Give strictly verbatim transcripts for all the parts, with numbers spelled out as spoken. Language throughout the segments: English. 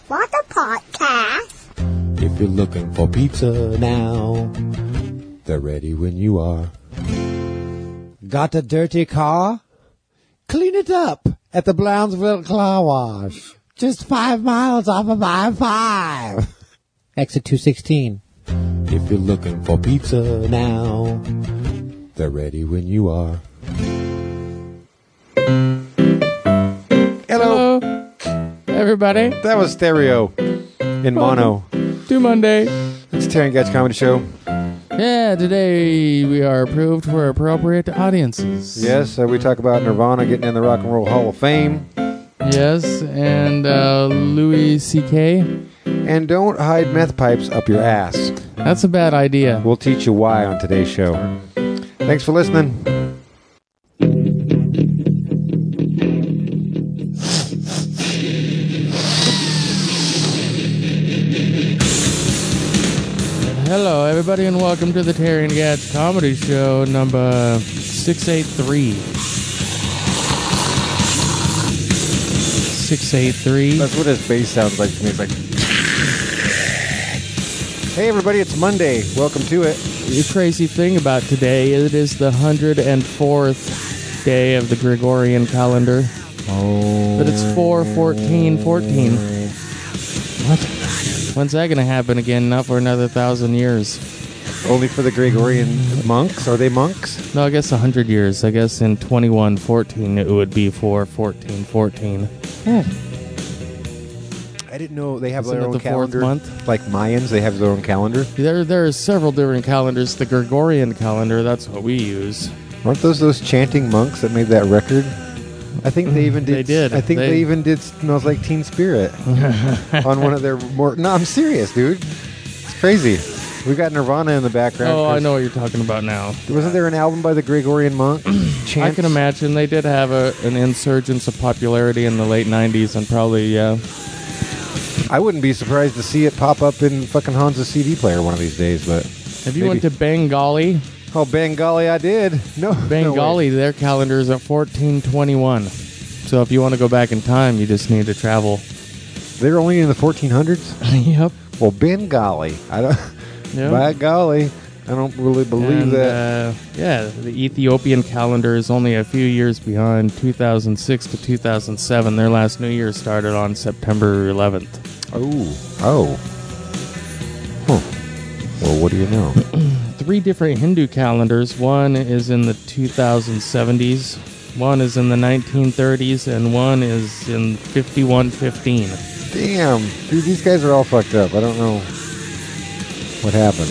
What a podcast. If you're looking for pizza now, they're ready when you are. Got a dirty car? Clean it up at the Brownsville Car Wash. Just five miles off of I five. Exit two sixteen. If you're looking for pizza now, they're ready when you are. Hello. Hello, everybody. That was stereo in mono. To Monday. It's Terry and Gatch Comedy Show. Yeah, today we are approved for appropriate audiences. Yes, uh, we talk about Nirvana getting in the Rock and Roll Hall of Fame. Yes, and uh, Louis C K. And don't hide meth pipes up your ass. That's a bad idea. We'll teach you why on today's show. Thanks for listening. Hello, everybody, and welcome to the Terry and Gatch Comedy Show number six eighty-three. six eighty-three. That's what his bass sounds like to me. It's like... Hey, everybody, it's Monday. Welcome to it. The crazy thing about today, it is the one hundred fourth day of the Gregorian calendar. Oh. But it's four fourteen fourteen. What? When's that going to happen again? Not for another thousand years. Only for the Gregorian monks? Are they monks? No, I guess a hundred years. I guess in twenty-one fourteen it would be four fourteen fourteen. Hmm. I didn't know they have Isn't their it own the fourth calendar. month? Like Mayans, they have their own calendar. There, there are several different calendars. The Gregorian calendar, that's what we use. Aren't those those chanting monks that made that record? I think they even did. They did. I think they, They- even did "Smells Like Teen Spirit" on one of their more. No, I'm serious, dude. It's crazy. We got Nirvana in the background. Oh, I 'cause- know what you're talking about now. Wasn't there an album by the Gregorian monk? Chants? I can imagine they did have a, an insurgence of popularity in the late nineties, and probably, yeah. I wouldn't be surprised to see it pop up in fucking Hans's C D player one of these days. But If you maybe. went to Bengali, Oh, Bengali, I did. No, no Bengali, way. their calendar is at fourteen twenty-one. So if you want to go back in time, you just need to travel. They're only in the fourteen hundreds. Yep. Well, Bengali, I don't. Yep. By golly, I don't really believe And, that. Uh, yeah, the Ethiopian calendar is only a few years behind two thousand six to two thousand seven. Their last New Year started on September eleventh. Oh, oh, huh. Well, what do you know? Three different Hindu calendars. One is in the two thousand seventies, one is in the nineteen thirties, and one is in fifty-one fifteen. Damn, dude, these guys are all fucked up. I don't know what happened.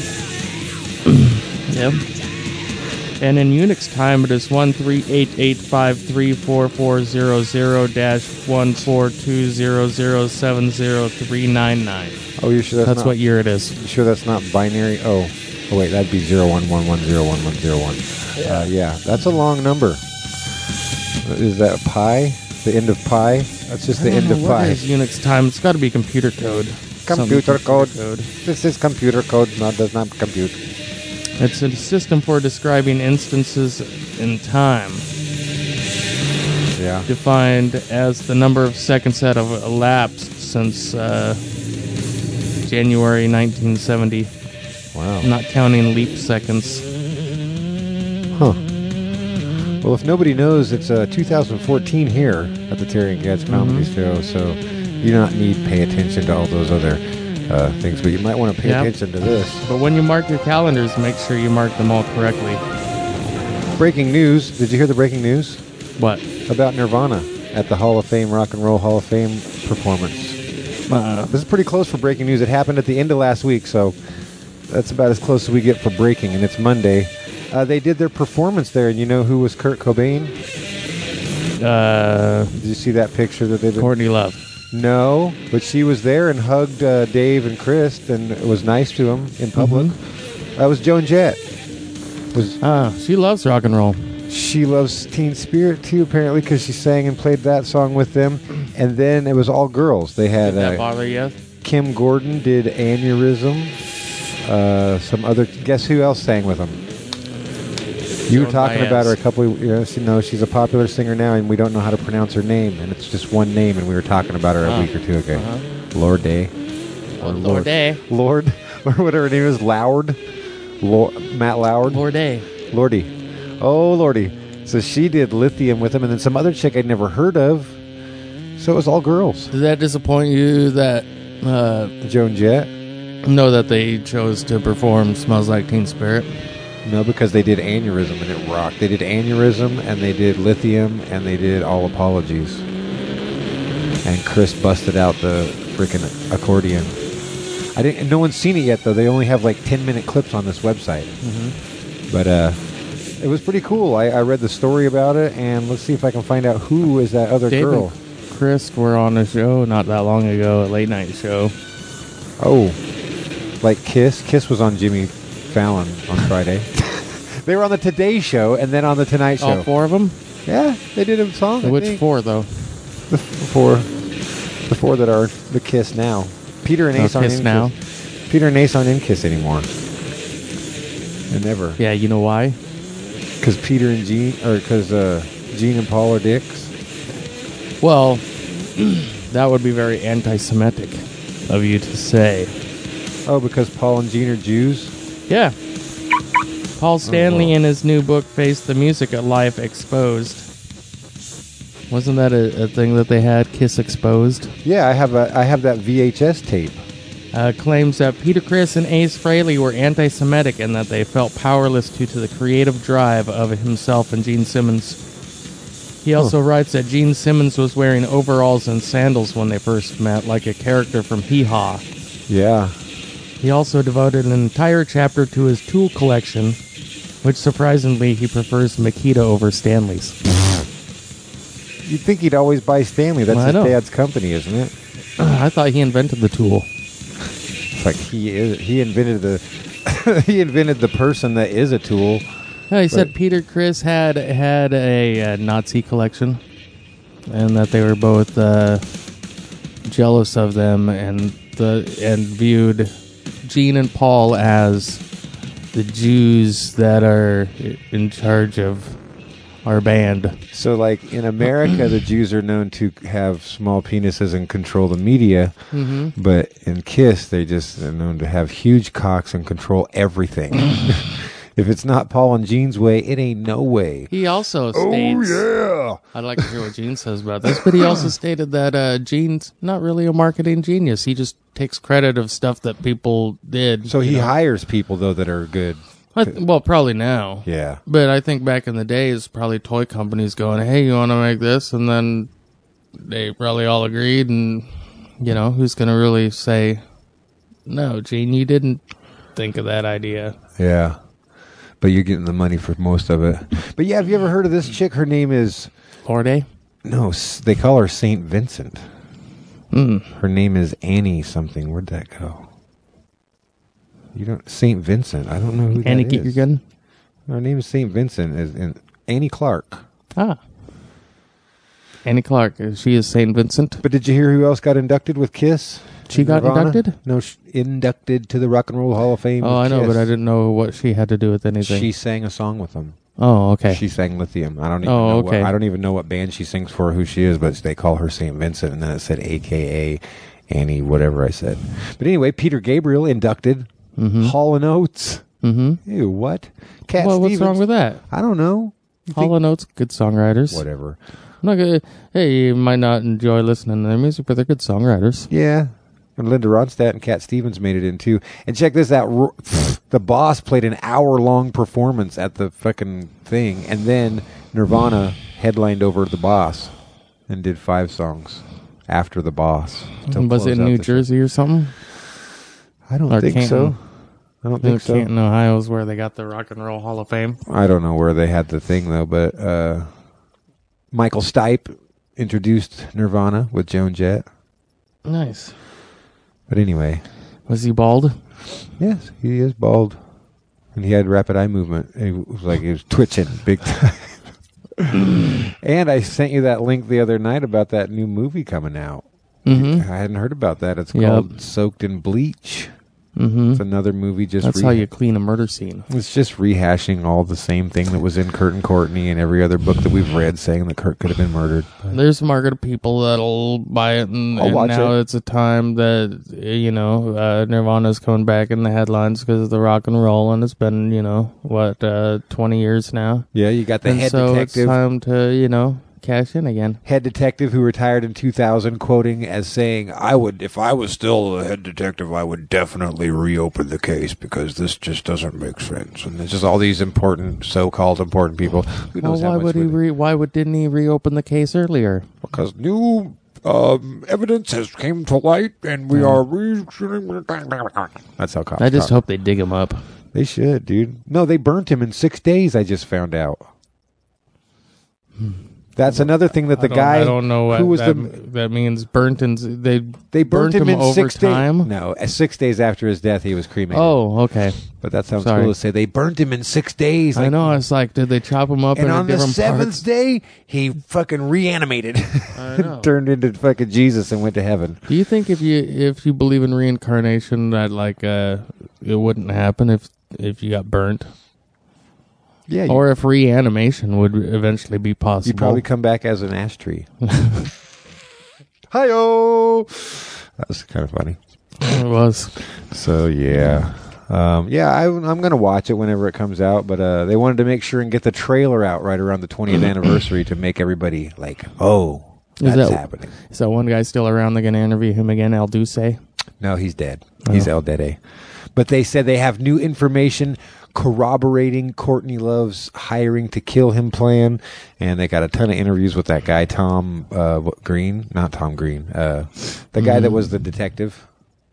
Yep. And in Unix time, it is one three eight eight five three four four zero zero dash one four two zero zero seven zero three nine nine. Oh, you sure that's, That's not, what year it is. You sure that's not binary? Oh, oh wait, that'd be zero one one one zero one one zero one. Yeah, uh, yeah, that's a long number. Is that pi? The end of pi? That's just the end of What pi. is Unix time? It's got to be computer code. Computer Some code. code. This is computer code. No, it does not compute. It's a system for describing instances in time, Yeah. defined as the number of seconds that have elapsed since uh, January nineteen seventy, Wow. not counting leap seconds. Huh. Well, if nobody knows, it's uh, two thousand fourteen here at the Terry and Gatch Comedy Mhm. Show, so you do not need to pay attention to all those other uh, things, but you might want to pay Yep. attention to this. But when you mark your calendars, make sure you mark them all correctly. Breaking news. Did you hear the breaking news What? about Nirvana at the Hall of Fame, Rock and Roll Hall of Fame performance? Uh, This is pretty close for breaking news. It happened at the end of last week, so that's about as close as we get for breaking, and it's Monday. Uh, they did their performance there, and you know who was Kurt Cobain? uh, Did you see that picture that they did? Courtney Love. No, but she was there and hugged uh, Dave and Chris and was nice to them in public. That was Joan Jett. Was Ah, she loves rock and roll. She loves Teen Spirit too, apparently, because she sang and played that song with them. And then it was all girls. They had Did that uh, bother you? Kim Gordon did Aneurysm. Uh, some other. Guess who else sang with them? You were Joan talking Baez. about her a couple of, you know, she, no, she's a popular singer now, and we don't know how to pronounce her name, and it's just one name, and we were talking about her a Uh, week or two ago. uh-huh. Lord Day. Oh, Lord Day. Lord, or whatever her name is, Loward. Lord, Matt Loward. Lord Day. Lordy. Oh, Lordy. So she did Lithium with him, and then some other chick I'd never heard of. So it was all girls. Did that disappoint you that uh, Joan Jett? know that they chose to perform "Smells Like Teen Spirit"? No, because they did Aneurysm, and it rocked. They did Aneurysm, and they did Lithium, and they did All Apologies. And Chris busted out the freaking accordion. I didn't. No one's seen it yet, though. They only have like ten-minute clips on this website. Mm-hmm. But uh, it was pretty cool. I, I read the story about it, and let's see if I can find out who is that other Dave girl. and Chris were on a show not that long ago, a late night show. Oh, like Kiss. Kiss was on Jimmy Fallon on Friday. They were on the Today Show, and then on the Tonight Show. All four of them? Yeah, they did a song. I Which think. four, though? The four, the four that are the Kiss now. Peter and Oh, Ace aren't Kiss in now? Kiss. Peter and Ace aren't in Kiss anymore. They're never. Yeah, you know why? Because Peter and Gene, or because uh, Gene and Paul are dicks. Well, that would be very anti-Semitic of you to say. Oh, because Paul and Gene are Jews? Yeah. Paul Stanley Oh, wow. in his new book, Face the Music at Life Exposed. Wasn't that a, a thing that they had, Kiss Exposed? Yeah, I have a I have that V H S tape. Uh, claims that Peter Criss and Ace Frehley were anti-Semitic and that they felt powerless due to the creative drive of himself and Gene Simmons. He also writes that Gene Simmons was wearing overalls and sandals when they first met, like a character from Hee Haw. Yeah. He also devoted an entire chapter to his tool collection, which surprisingly he prefers Makita over Stanley's. You'd think he'd always buy Stanley. That's Well, I his know. dad's company, isn't it? I thought he invented the tool. It's like he is. He invented the. he invented the person that is a tool. No, he said But- Peter Criss had had a, uh Nazi collection, and that they were both uh, jealous of them, and the and viewed Gene and Paul as the Jews that are in charge of our band. So, like in America, the Jews are known to have small penises and control the media. Mm-hmm. But in Kiss, they just are known to have huge cocks and control everything. If it's not Paul and Gene's way, it ain't no way. He also states, Oh, I'd like to hear what Gene says about this, but he also stated that uh, Gene's not really a marketing genius. He just takes credit of stuff that people did. yeah. So you he know. hires people, though, that are good. I th- well, probably now. Yeah. But I think back in the days, probably toy companies going, hey, you want to make this? And then they probably all agreed. And, you know, who's going to really say, no, Gene, you didn't think of that idea? Yeah. But you're getting the money for most of it. But yeah, have you ever heard of this chick? Her name is... Lorde? No, s- they call her Saint Vincent. Mm. Her name is Annie something. Where'd that go? You don't... Saint Vincent. I don't know who Annie that is. Keegan? Her name is Saint Vincent. Is and Annie Clark. Ah. Annie Clark. She is Saint Vincent. But did you hear who else got inducted with Kiss? She got Nirvana? inducted? No, sh- inducted to the Rock and Roll Hall of Fame. Oh, with I know, Kiss. but I didn't know what she had to do with anything. She sang a song with them. oh, okay. She sang Lithium. I don't even Oh, know. okay. What, I don't even know what band she sings for, or who she is, but they call her Saint Vincent, and then it said A K A Annie, whatever I said. But anyway, Peter Gabriel inducted. Mm-hmm. Hall and Oates. Mm-hmm. Ew, what? Cat Well, what's Stevens. wrong with that? I don't know. You Hall think- and Oates, good songwriters. Whatever. I'm not gonna. Hey, you might not enjoy listening to their music, but they're good songwriters. Yeah. And Linda Ronstadt and Cat Stevens made it in too. And check this out. Ro- The Boss played an hour-long performance at the fucking thing, and then Nirvana headlined over The Boss and did five songs after The Boss. to Was close it in out New the show. Jersey or something? I don't Or think Canton? so. I don't think so. Canton, Ohio is where they got the Rock and Roll Hall of Fame. I don't know where they had the thing though, but uh, Michael Stipe introduced Nirvana with Joan Jett. Nice. But anyway, Was he bald? yes, he is bald, and he had rapid eye movement. It was like he was twitching big time. And I sent you that link the other night about that new movie coming out. Mm-hmm. I hadn't heard about that. It's Yep. called Soaked in Bleach. Mm-hmm. It's another movie just That's re- how you clean a murder scene. It's just rehashing all the same thing that was in Kurt and Courtney and every other book that we've read saying that Kurt could have been murdered. But There's some market of people that'll buy it, and, I'll and watch now it. it's a time that, you know, uh, Nirvana's coming back in the headlines because of the rock and roll, and it's been, you know, what, uh, twenty years now. yeah, you got the and head so detective. it's time to, you know, cash in again. Head detective who retired in two thousand, quoting as saying, "I would, if I was still a head detective, I would definitely reopen the case because this just doesn't make sense." And there's just all these important, so-called important people. Who Well, knows how why much would he? with it? Re- why would didn't he reopen the case earlier? Because new um, evidence has came to light, and we are re. That's how cops I just talk. hope they dig him up. They should, dude. No, they burnt him in six days. I just found out. That's another thing that the I don't, guy I don't know what who was that, the that means. Burnt and they they burnt, him, in over six time. days. No, uh, six days after his death, he was cremated. Oh, okay. But that sounds Sorry. cool to say. They burnt him in six days. I like- know. It's like, did they chop him up And into on the different seventh parts? day, he fucking reanimated, I know. turned into fucking Jesus, and went to heaven. Do you think if you if you believe in reincarnation that like uh it wouldn't happen if if you got burnt, Yeah, you, or if reanimation would eventually be possible? you'd probably come back as an ash tree. Hi-yo! That was kind of funny. It was. So yeah, um, yeah, I, I'm going to watch it whenever it comes out. But uh, they wanted to make sure and get the trailer out right around the twentieth anniversary to make everybody like, oh, Is that's that- happening. Is that one guy still around? They're gonna interview him again, El Duce. No, he's dead. He's Oh. El Dede. But they said they have new information corroborating Courtney Love's hiring to kill him plan, and they got a ton of interviews with that guy Tom uh, what- Green, not Tom Green, uh, the guy that was the detective.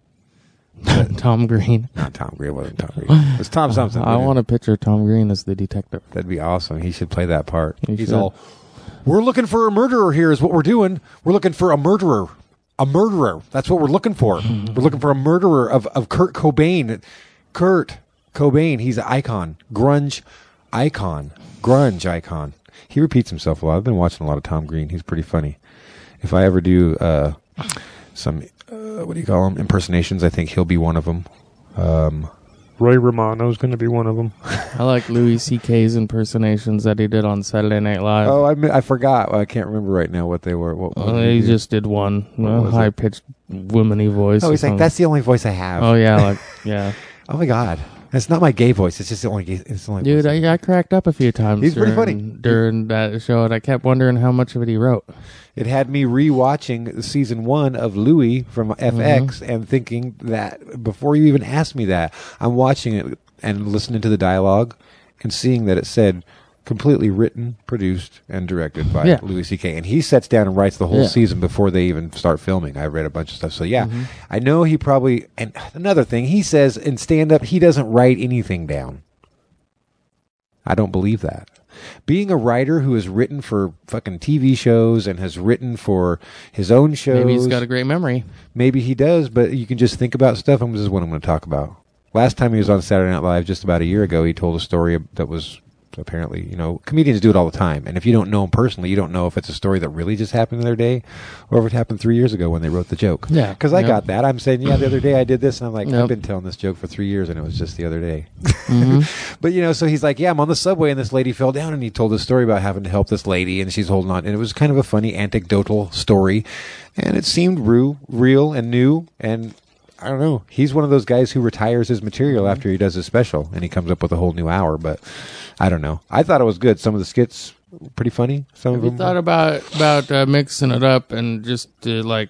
Tom Green. Not Tom Green. It wasn't Tom Green. It was Tom something. I want to picture Tom Green as the detective. That'd be awesome. He should play that part. He He's should. all, we're looking for a murderer here is what we're doing. We're looking for a murderer. A murderer. That's what we're looking for. We're looking for a murderer of, of Kurt Cobain. Kurt Cobain. He's an icon. Grunge icon. Grunge icon. He repeats himself a lot. I've been watching a lot of Tom Green. He's pretty funny. If I ever do uh, some, uh, what do you call them, impersonations, I think he'll be one of them. Um, Ray Romano's going to be one of them. I like Louis C K's impersonations that he did on Saturday Night Live. oh, I, mi- I forgot. I can't remember right now what they were. What, what Uh, did he do? just did one, What a was it? high pitched, womany voice. Oh, or he's like, something. that's the only voice I have. Oh yeah, like yeah, Oh my god, that's not my gay voice. It's just the only. Gay, it's the only. dude. voice. I, I cracked up a few times. He's pretty during, funny. during that show, and I kept wondering how much of it he wrote. It had me rewatching season one of Louis from F X Mm-hmm. and thinking that before you even asked me that, I'm watching it and listening to the dialogue and seeing that it said completely written, produced, and directed by Yeah. Louis C K. And he sets down and writes the whole Yeah. season before they even start filming. I read a bunch of stuff. So yeah, Mm-hmm. I know he probably. And another thing, he says in stand up, he doesn't write anything down. I don't believe that. Being a writer who has written for fucking T V shows and has written for his own shows, Maybe he's got a great memory. maybe he does, but you can just think about stuff, and this is what I'm going to talk about. Last time he was on Saturday Night Live, just about a year ago, he told a story that was apparently, you know, comedians do it all the time. And if you don't know him personally, you don't know if it's a story that really just happened the other day or if it happened three years ago when they wrote the joke. Yeah. Because I Yep. got that. I'm saying, yeah, the other day I did this, and I'm like, Yep. I've been telling this joke for three years, and it was just the other day. hmm But, you know, so he's like, yeah, I'm on the subway, and this lady fell down, and he told a story about having to help this lady, and she's holding on. And it was kind of a funny anecdotal story, and it seemed real, real and new, and I don't know. He's one of those guys who retires his material after he does his special, and he comes up with a whole new hour, but I don't know. I thought it was good. Some of the skits were pretty funny. Some Have of you them. thought about about uh, mixing it up and just do like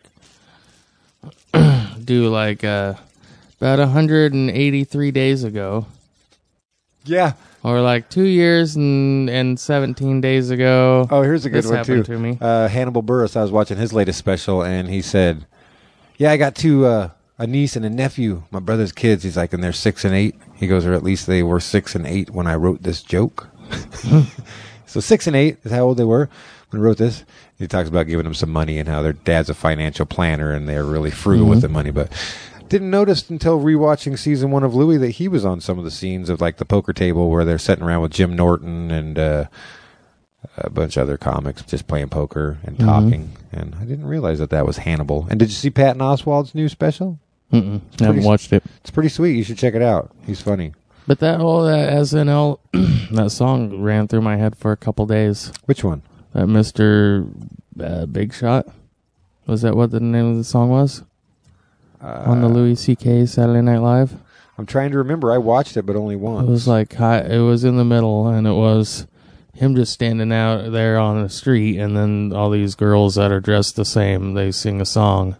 do like uh, about one hundred eighty-three days ago, Yeah. or like two years and and seventeen days ago? Oh, here's a good This one, too. happened to me. Uh, Hannibal Buress, I was watching his latest special, and he said, yeah, I got two, uh, a niece and a nephew, my brother's kids. He's like, and they're six and eight. He goes, or at least they were six and eight when I wrote this joke. So six and eight is how old they were when I wrote this. He talks about giving them some money and how their dad's a financial planner and they're really frugal with the money. But didn't notice until rewatching season one of Louis that he was on some of the scenes of like the poker table where they're sitting around with Jim Norton and uh, a bunch of other comics just playing poker and talking. And I didn't realize that that was Hannibal. And did you see Patton Oswalt's new special? Mm-mm. I haven't pretty- watched it. It's pretty sweet. You should check it out. He's funny. But that whole that S N L, that song ran through my head for a couple days. Which one? That Mister Uh, Big Shot. Was that what the name of the song was? Uh, On the Louis C K Saturday Night Live? I'm trying to remember. I watched it, but only once. It was like, high, it was in the middle, and it was him just standing out there on the street, and then all these girls that are dressed the same, they sing a song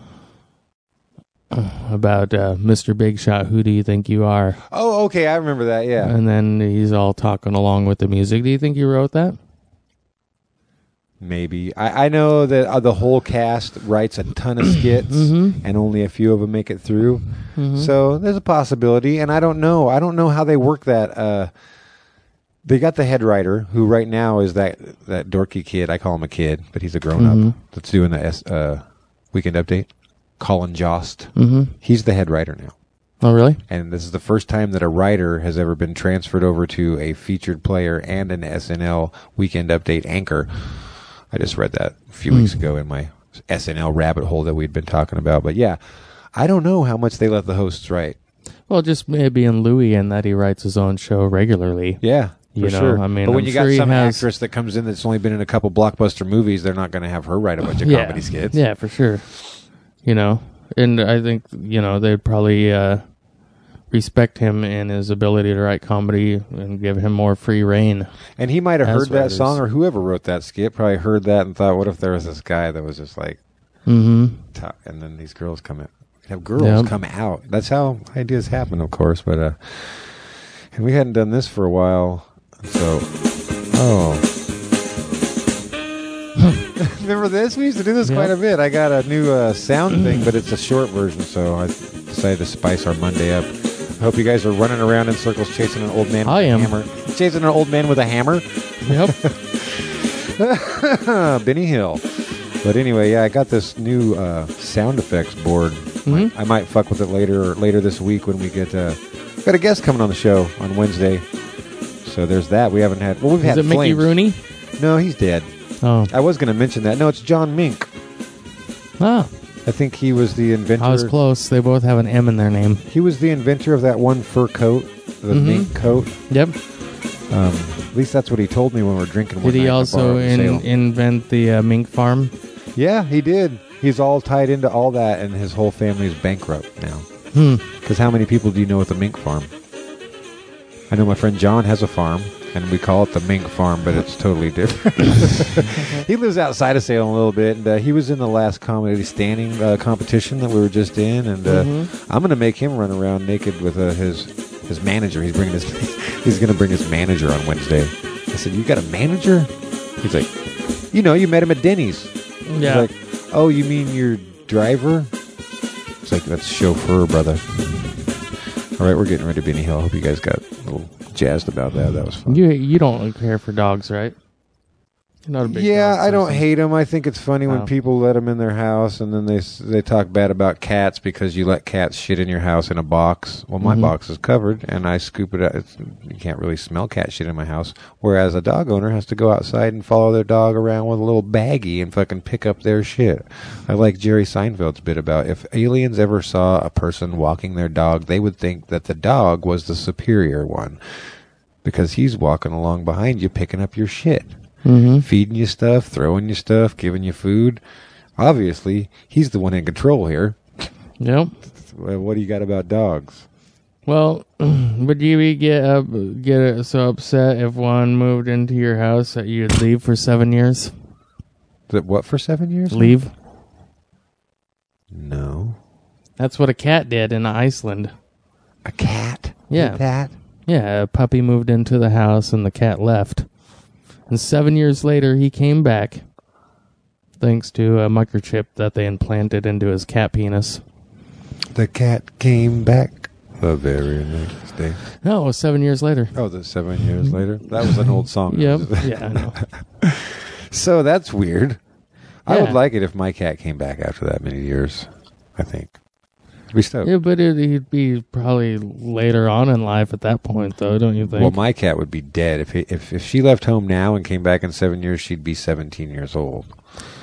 about uh, Mister Big Shot, who do you think you are? Oh, okay. I remember that. Yeah. And then he's all talking along with the music. Do you think you wrote that? Maybe. I, I know that uh, the whole cast writes a ton of skits, Mm-hmm. and only a few of them make it through. Mm-hmm. So there's a possibility, and I don't know. I don't know how they work that. Uh, they got the head writer, who right now is that that dorky kid. I call him a kid, but he's a grown up. Mhm. That's doing the S, uh, Weekend Update. Colin Jost. Mm-hmm. He's the head writer now. Oh, really? And this is the first time that a writer has ever been transferred over to a featured player and an S N L Weekend Update anchor. I just read that a few Mm. weeks ago in my S N L rabbit hole that we'd been talking about. But yeah, I don't know how much they let the hosts write. Well, just maybe in Louis and that he writes his own show regularly. Yeah, for You know, sure. I mean, but when I'm you sure got he some has- actress that comes in that's only been in a couple blockbuster movies, they're not going to have her write a bunch of yeah. comedy skits. Yeah, for sure. You know, and I think, you know, they'd probably uh, respect him and his ability to write comedy and give him more free reign. And he might have As heard that writers. song, or whoever wrote that skit probably heard that and thought, what if there was this guy that was just like, Mm-hmm. ta- and then these girls come in. Have girls Yep. come out. That's how ideas happen, of course. But uh, and we hadn't done this for a while, so oh, remember this? We used to do this Yep. quite a bit. I got a new uh, sound thing, but it's a short version, so I decided to spice our Monday up. I hope you guys are running around in circles chasing an old man. I with am. a hammer. Chasing an old man with a hammer. Yep. Benny Hill. But anyway, yeah, I got this new uh, sound effects board. Mhm. I might fuck with it later later this week when we get uh, got a guest coming on the show on Wednesday. So there's that. We haven't had. Well, we've Is had it Mickey Flames. Rooney? No, he's dead. Oh. I was going to mention that. No, it's John Mink. Ah, I think he was the inventor. I was close. They both have an M in their name. He was the inventor of that one fur coat, the Mhm. mink coat. Yep. Um, at least that's what he told me when we were drinking. One Did he night in a bar also in in, Salem. invent the uh, mink farm? Yeah, he did. He's all tied into all that, and his whole family is bankrupt now. Hmm. Because how many people do you know at the mink farm? I know my friend John has a farm, and we call it the mink farm, but it's totally different. He lives outside of Salem a little bit, and uh, he was in the last comedy standing uh, competition that we were just in, and uh, Mhm. I'm going to make him run around naked with uh, his his manager. He's bringing his he's going to bring his manager on Wednesday. I said, "You got a manager?" He's like, "You know, you met him at Denny's." Yeah. He's like, "Oh, you mean your driver?" It's like, that's chauffeur, brother. All right, we're getting ready to Benny Hill. I hope you guys got a little jazzed about that. That was fun. You you don't care for dogs, right? You're not a big Yeah, dog I don't person. hate them. I think it's funny when Oh. people let them in their house, and then they s- they talk bad about cats because you let cats shit in your house in a box. Well, my Mhm. box is covered, and I scoop it out. It's, you can't really smell cat shit in my house. Whereas a dog owner has to go outside and follow their dog around with a little baggie and fucking pick up their shit. I like Jerry Seinfeld's bit about if aliens ever saw a person walking their dog, they would think that the dog was the superior one because he's walking along behind you picking up your shit. Mhm. Feeding you stuff, throwing you stuff, giving you food. Obviously, he's the one in control here. Yep. Well, what do you got about dogs? Well, would you get uh, get so upset if one moved into your house that you'd leave for seven years? That what for seven years? Leave. No. That's what a cat did in Iceland. A cat? Yeah. Did that? Yeah, a puppy moved into the house and the cat left. And seven years later, he came back, thanks to a microchip that they implanted into his cat penis. The cat came back the very next day. No, it was seven years later. Oh, the seven years later? That was an old song. Yep. Yeah, I know. So that's weird. I Yeah. would like it if my cat came back after that many years, I think. We stoked. Yeah, but it, he'd be probably later on in life at that point, though, don't you think? Well, my cat would be dead. If, he, if if she left home now and came back in seven years, she'd be seventeen years old.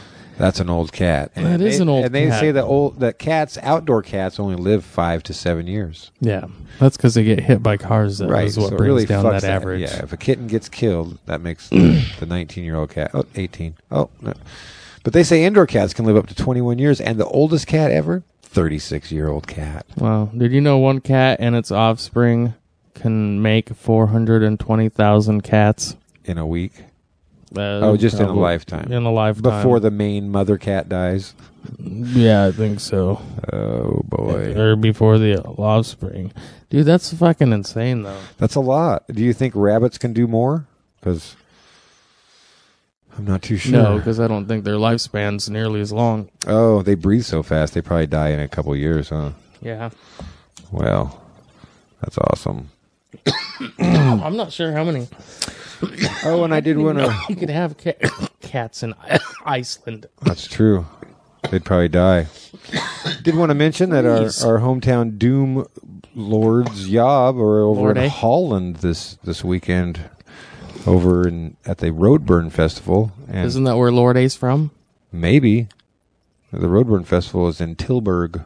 That's an old cat. And That they, is an old And they cat. say that old that cats, outdoor cats, only live five to seven years. Yeah, that's because they get hit by cars. That Right. is what so it brings really down fucks that average. Yeah. If a kitten gets killed, that makes the nineteen-year-old cat. Oh, eighteen. Oh, no. But they say indoor cats can live up to twenty-one years, and the oldest cat ever, thirty-six-year-old cat. Wow. Did you know one cat and its offspring can make four hundred twenty thousand cats? In a week. Uh, Oh, just in a probably- lifetime. In a lifetime. Before the main mother cat dies. Yeah, I think so. Oh, boy. Or before the offspring. Dude, that's fucking insane, though. That's a lot. Do you think rabbits can do more? Because I'm not too sure. No, because I don't think their lifespan's nearly as long. Oh, they breathe so fast. They probably die in a couple years, huh? Yeah. Well, that's awesome. I'm not sure how many. Oh, and I did want to... You could have ca- cats in I- Iceland. That's true. They'd probably die. Did want to mention that our, Please. our hometown Doom Lords Yob are over Lord, in eh? Holland this, this weekend, over in at the Roadburn Festival. And Isn't that where Lord A's from? maybe the Roadburn Festival is in Tilburg.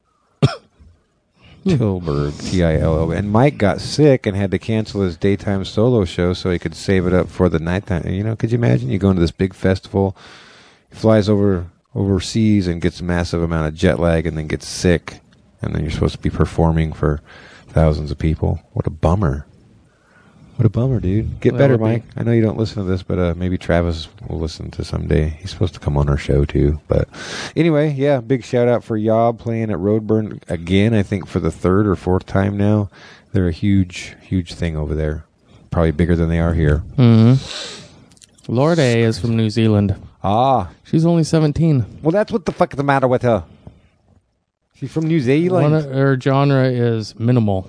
Tilburg, T I L L. And Mike got sick and had to cancel his daytime solo show so he could save it up for the nighttime. You know, could you imagine? You go into this big festival, he flies over overseas and gets a massive amount of jet lag and then gets sick, and then you're supposed to be performing for thousands of people. What a bummer. What a bummer, dude. Get That better, would be- Mike. I know you don't listen to this, but uh, maybe Travis will listen to someday. He's supposed to come on our show, too. But anyway, yeah, big shout-out for Yob playing at Roadburn again, I think for the third or fourth time now. They're a huge, huge thing over there. Probably bigger than they are here. Mm-hmm. Lord A is from New Zealand. Ah, She's only seventeen. well, that's what the fuck is the matter with her. She's from New Zealand. One of, her genre is minimal.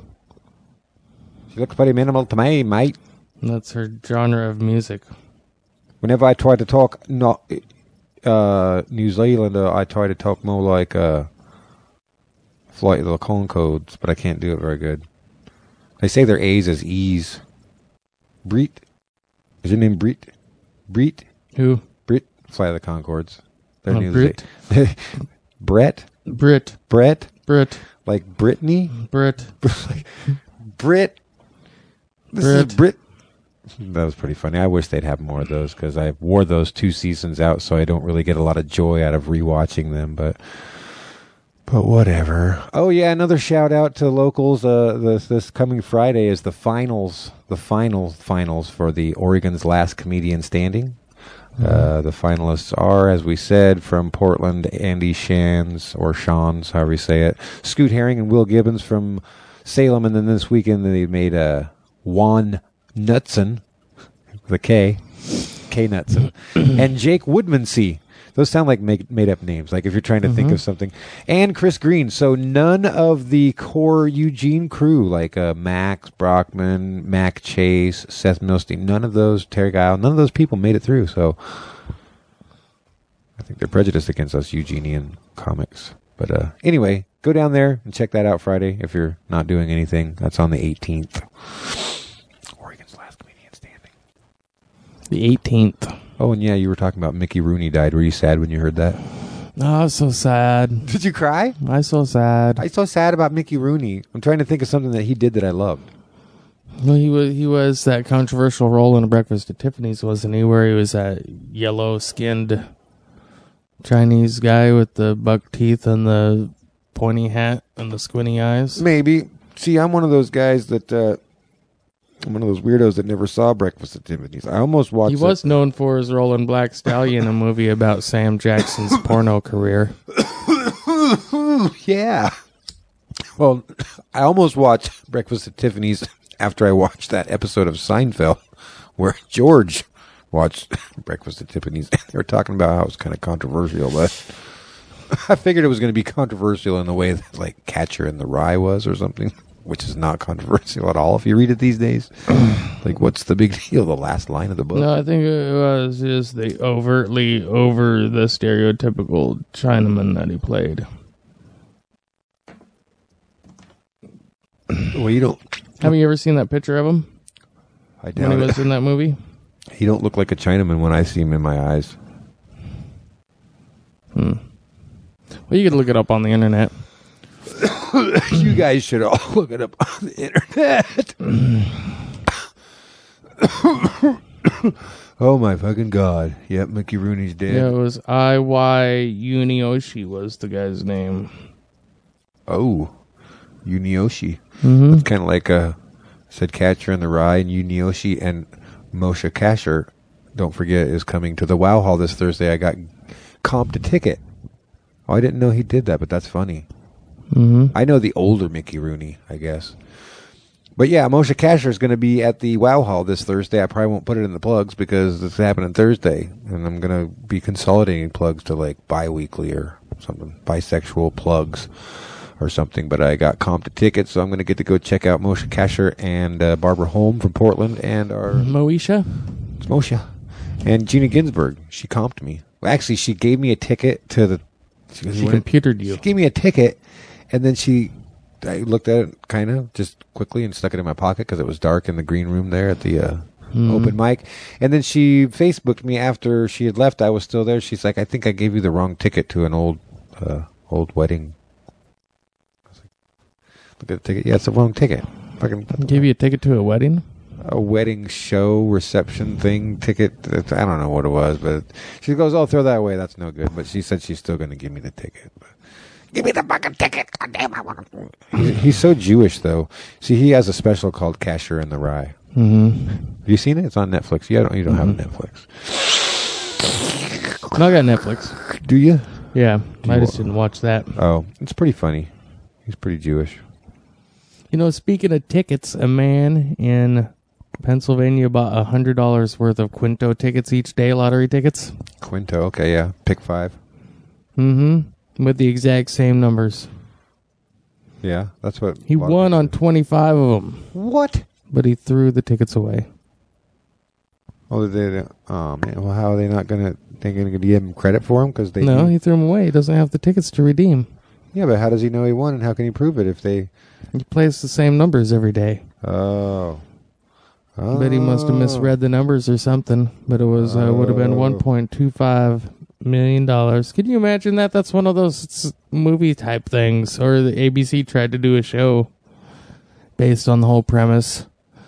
She looks pretty minimal to me, mate. That's her genre of music. Whenever I try to talk not uh, New Zealander, I try to talk more like uh, Flight of the Conchords, but I can't do it very good. They say their A's as E's. Breet? Is your name Breet? Breet? Who? Brit? Flight of the Conchords. Their Uh, New Brit. Ze- Brett? Brit. Brett? Brit. Like Brittany? Brit. Brit? This Brit. is Brit. That was pretty funny. I wish they'd have more of those because I wore those two seasons out, so I don't really get a lot of joy out of rewatching them. But, but whatever. Oh yeah, another shout out to locals. Uh, this this coming Friday is the finals, the final finals for the Oregon's Last Comedian Standing. Uh, the finalists are, as we said, from Portland, Andy Shans or Shans, however you say it, Scoot Herring and Will Gibbons from Salem, and then this weekend they made uh, Juan Knutson, with a K, K Knutson, and Jake Woodmansee. Those sound like make, made-up names, like if you're trying to think of something. And Chris Green. So none of the core Eugene crew, like uh, Max Brockman, Mac Chase, Seth Milstein, none of those, Terry Guile, none of those people made it through. So I think they're prejudiced against us Eugenian comics. But uh, anyway, go down there and check that out Friday if you're not doing anything. That's on the eighteenth. Oregon's Last Comedian Standing. The eighteenth. Oh, and yeah, you were talking about Mickey Rooney died. Were you sad when you heard that? Oh, I was so sad. Did you cry? I was so sad. I'm so sad about Mickey Rooney. I'm trying to think of something that he did that I loved. Well, he was he was that controversial role in Breakfast at Tiffany's, wasn't he? Where he was that yellow-skinned Chinese guy with the buck teeth and the pointy hat and the squinty eyes. Maybe. See, I'm one of those guys that, uh, I'm one of those weirdos that never saw Breakfast at Tiffany's. I almost watched He was it. known for his role in Black Stallion, a movie about Sam Jackson's porno career. Yeah. Well, I almost watched Breakfast at Tiffany's after I watched that episode of Seinfeld where George watched Breakfast at Tiffany's. They were talking about how it was kind of controversial, but I figured it was going to be controversial in the way that, like, Catcher in the Rye was or something, which is not controversial at all if you read it these days. Like, what's the big deal? The last line of the book? No, I think it was just the overtly over the stereotypical Chinaman that he played. Well, you don't. Have you ever seen that picture of him I when doubt he it. was in that movie? He don't look like a Chinaman when I see him in my eyes. But you can look it up on the internet. You guys should all look it up on the internet. Oh my fucking god! Yep, Mickey Rooney's dead. Yeah, it was I Y Unioshi was the guy's name. Oh, Unioshi. Mm-hmm. It's kind of like a said Catcher in the Rye, and Unioshi and Moshe Kasher. Don't forget, is coming to the Wow Hall this Thursday. I got comped a ticket. Oh, I didn't know he did that, but that's funny. Mm-hmm. I know the older Mickey Rooney, I guess. But yeah, Moshe Kasher is going to be at the Wow Hall this Thursday. I probably won't put it in the plugs because it's happening Thursday, and I'm going to be consolidating plugs to like bi-weekly or something, bisexual plugs or something. But I got comped a ticket, so I'm going to get to go check out Moshe Kasher and uh, Barbara Holm from Portland and our Moesha. It's Moshe and Gina Ginsburg. She comped me. Well, actually, she gave me a ticket to the. She, She computered you. She gave me a ticket, and then she. I looked at it kind of just quickly and stuck it in my pocket because it was dark in the green room there at the uh, Mm. open mic. And then she Facebooked me after she had left. I was still there. She's like, "I think I gave you the wrong ticket to an old, uh, old wedding." I was like, "Look at the ticket. Yeah, it's the wrong ticket. Fucking Gave you a ticket to a wedding? a wedding show reception thing ticket. I don't know what it was, but she goes, "Oh, throw that away. That's no good." But she said she's still going to give me the ticket. But give me the fucking ticket. God damn, I want to. He's, he's so Jewish, though. See, he has a special called Casher in the Rye. Mm-hmm. Have you seen it? It's on Netflix. You don't. You don't Mm-hmm. have Netflix. No, I got Netflix. Do you? Yeah, Do I you just wa- didn't watch that. Oh, it's pretty funny. He's pretty Jewish. You know, speaking of tickets, a man in Pennsylvania bought one hundred dollars worth of Quinto tickets each day, lottery tickets. Quinto. Okay, yeah. Pick five. Mm-hmm. With the exact same numbers. Yeah, that's what He a lot of won people on do. twenty-five of them, What? but he threw the tickets away. Oh, they. Oh man. Well, how are they not gonna? They gonna give him credit for him because they. No, knew- he threw them away. He doesn't have the tickets to redeem. Yeah, but how does he know he won, and how can he prove it if they? He plays the same numbers every day. Oh. Oh. But he must have misread the numbers or something. But it was uh, would have been Oh. one point two five million dollars. Can you imagine that? That's one of those s- movie type things. Or the A B C tried to do a show based on the whole premise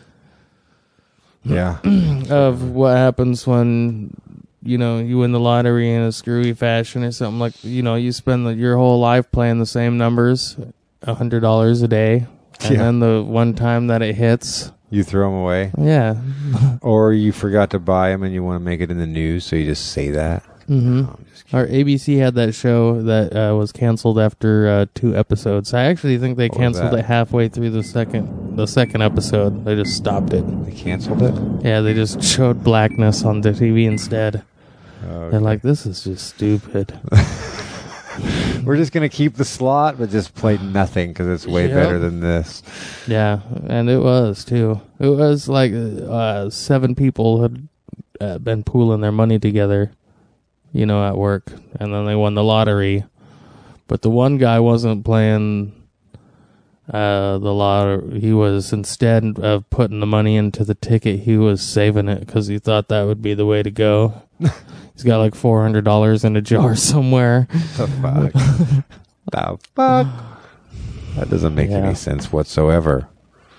Yeah. of what happens when, you know, you win the lottery in a screwy fashion or something like, you know, you spend the, your whole life playing the same numbers, a hundred dollars a day, and Yeah. then the one time that it hits, You throw him away, yeah. or you forgot to buy him, and you want to make it in the news, so you just say that. Mm-hmm. Oh, I'm just kidding. Our A B C had that show that uh, was canceled after uh, two episodes. I actually think they What was canceled that? it halfway through the second the second episode. They just stopped it. They canceled it. Yeah, they just showed blackness on the T V instead. Oh, They're like, this is just stupid. we're just gonna keep the slot, but just play nothing because it's way Yep. better than this. Yeah, and it was too. It was like uh, seven people had uh, been pooling their money together, you know, at work, and then they won the lottery. But the one guy wasn't playing uh, the lottery. He was, instead of putting the money into the ticket, he was saving it because he thought that would be the way to go. He's got like four hundred dollars in a jar somewhere. The fuck? The fuck? That doesn't make Yeah. any sense whatsoever.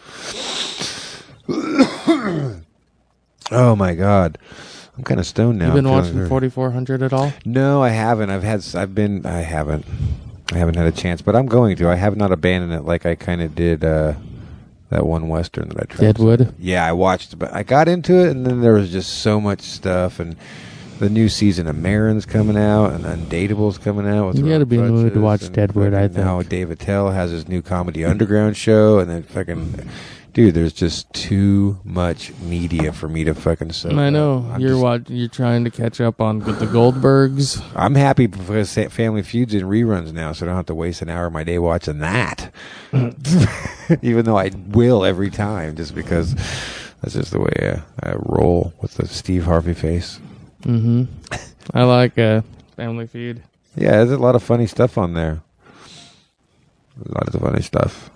Oh my god, I'm kind of stoned now. You been I'm feeling watching very- forty-four hundred at all? No, I haven't. I've had. I've been. I haven't. I haven't had a chance, but I'm going to. I have not abandoned it like I kind of did uh, that one western that I tried. Deadwood? Yeah, I watched, but I got into it, and then there was just so much stuff, and the new season of Marin's coming out, and Undateable's coming out. With You gotta Ron be in the mood to Funches, watch and Deadwood, I fucking Now think. Dave Attell has his new Comedy Underground show, and then fucking, dude, there's just too much media for me to fucking soak I up. know I'm you're just- watch, You're trying to catch up on with the Goldbergs. I'm happy because Family Feud's in reruns now, so I don't have to waste an hour of my day watching that. Even though I will every time, just because that's just the way I, I roll with the Steve Harvey face. Mm-hmm. I like uh, Family Feud. Yeah, there's a lot of funny stuff on there. A lot of funny stuff.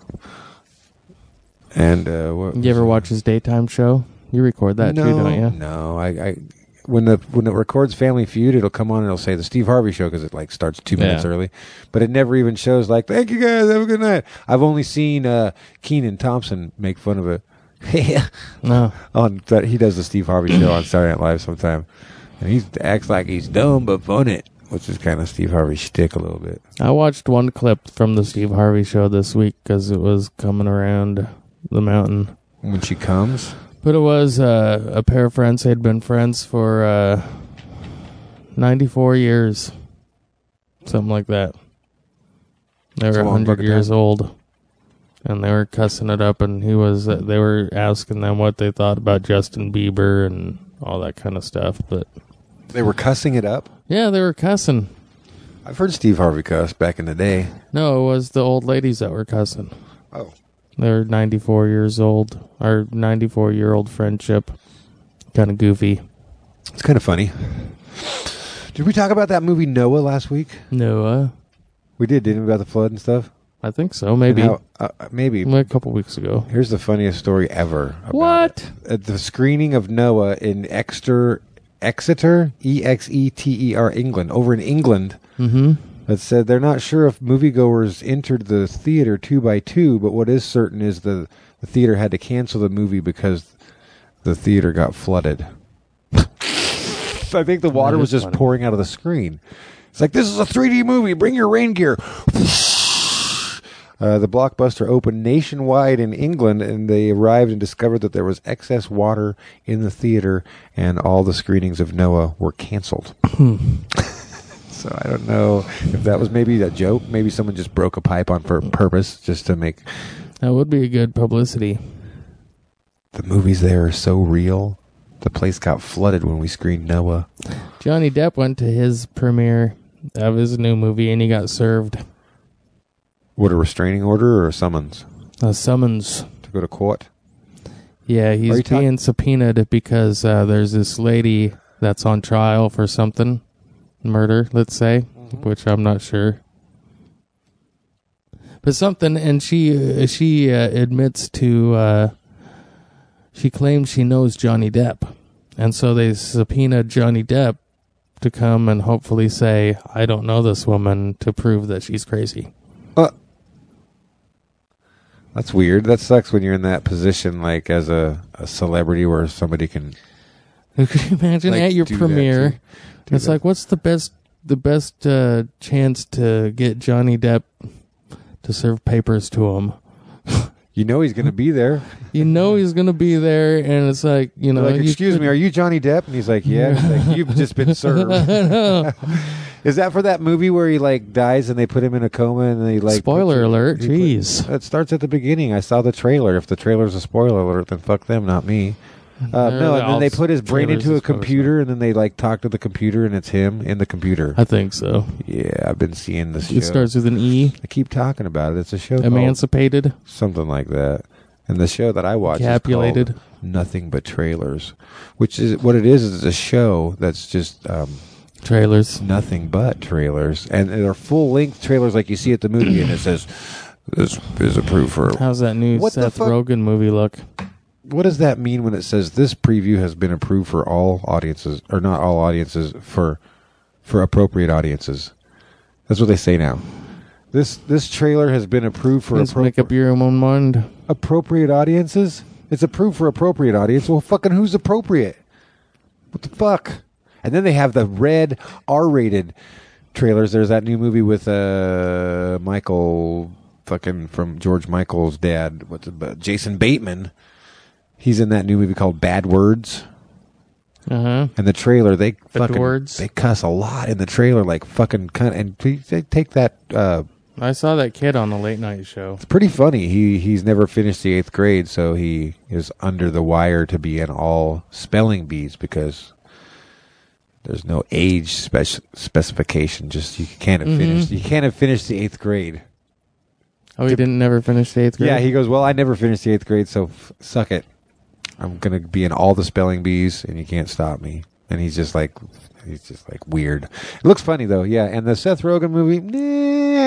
And uh, what? You ever watch his daytime show? You record that no, too, don't you? No, I, I when the when it records Family Feud, it'll come on and it'll say the Steve Harvey Show because it like starts two minutes Yeah. early, but it never even shows like thank you guys, have a good night. I've only seen uh, Keenan Thompson make fun of it. No. on that he does the Steve Harvey Show on Saturday Night Live sometime, and he acts like he's dumb but funny, which is kind of Steve Harvey shtick a little bit. I watched one clip from the Steve Harvey Show this week because it was coming around the mountain. When she comes, But it was uh, a pair of friends. They'd been friends for uh, ninety-four years. Something like that. They That's were a long one hundred fucking years time. old. And they were cussing it up, and he was. Uh, they were asking them what they thought about Justin Bieber and all that kind of stuff. But they were cussing it up. yeah, they were cussing. I've heard Steve Harvey cuss back in the day. No, it was the old ladies that were cussing. Oh. They were ninety-four years old. Our ninety-four-year-old friendship. Kind of goofy. It's kind of funny. Did we talk about that movie Noah last week? Noah. We did, didn't we, about the flood and stuff? I think so, maybe. And how- uh, maybe. A couple weeks ago. Here's the funniest story ever. about What? it. At the screening of Noah in Exeter, Exeter, E X E T E R, England, over in England, Mm-hmm. that said they're not sure if moviegoers entered the theater two by two, but what is certain is the, the theater had to cancel the movie because the theater got flooded. I think the water That was is just funny. pouring out of the screen. It's like, this is a three D movie. Bring your rain gear. Uh, the blockbuster opened nationwide in England, and they arrived and discovered that there was excess water in the theater, and all the screenings of Noah were canceled. So I don't know if that was maybe a joke. Maybe someone just broke a pipe on for purpose just to make... That would be a good publicity. The movies there are so real. The place got flooded when we screened Noah. Johnny Depp went to his premiere of his new movie, and he got served What, a restraining order or a summons a summons. to go to court? Yeah, Are he's you talk- being subpoenaed because uh, there's this lady that's on trial for something. Murder, let's say, which I'm not sure. But something, and she uh, she uh, admits to, uh, she claims she knows Johnny Depp. And so they subpoenaed Johnny Depp to come and hopefully say, I don't know this woman, to prove that she's crazy. Uh, that's weird. That sucks when you're in that position, like as a, a celebrity where somebody can... Could you imagine Like, at your do that premiere? to- do It's that. like, what's the best the best uh, chance to get Johnny Depp to serve papers to him? You know he's going to be there. You know he's going to be there, and it's like, you know, like, you excuse could- me, are you Johnny Depp? And he's like, yeah. He's like, you've just been served. Is that for that movie where he like dies and they put him in a coma and they like... Spoiler alert, he put- jeez. It starts at the beginning. I saw the trailer. If the trailer's a spoiler alert, then fuck them, not me. Uh, They're no, and all then they put his brain trailers into a is spoilers, computer, and then they like talk to the computer, and it's him in the computer. I think so. Yeah, I've been seeing this show. It starts with an E. I keep talking about it. It's a show called Emancipated. something like that. And the show that I watch Capulated. is called Nothing But Trailers, which is what it is. Is a show that's just um, Trailers. nothing but trailers, and they're full length trailers like you see at the movie, and it says this is approved for. How's that new What the Seth fuck? Rogen movie look? What does that mean when it says this preview has been approved for all audiences, or not all audiences, for for appropriate audiences? That's what they say now. This this trailer has been approved for Let's appro- make up your own mind. appropriate audiences. It's approved for appropriate audience. Well, fucking who's appropriate? What the fuck? And then they have the red R-rated trailers. There's that new movie with uh, Michael, fucking from George Michael's dad. What's it, uh, Jason Bateman. He's in that new movie called Bad Words. Uh huh. And the trailer, they fucking Words? they cuss a lot in the trailer, like fucking cunt. And they take that. Uh, I saw that kid on the late night show. it's pretty funny. He he's never finished the eighth grade, so he is under the wire to be in all spelling bees because there's no age spec- specification. Just you can't have Mhm. finished. You can't have finished the eighth grade. Oh, he didn't never finish the eighth grade? Yeah, he goes, well, I never finished the eighth grade, so f- suck it. I'm going to be in all the spelling bees, and you can't stop me. And he's just like, he's just like weird. It looks funny, though, yeah. And the Seth Rogen movie, nah,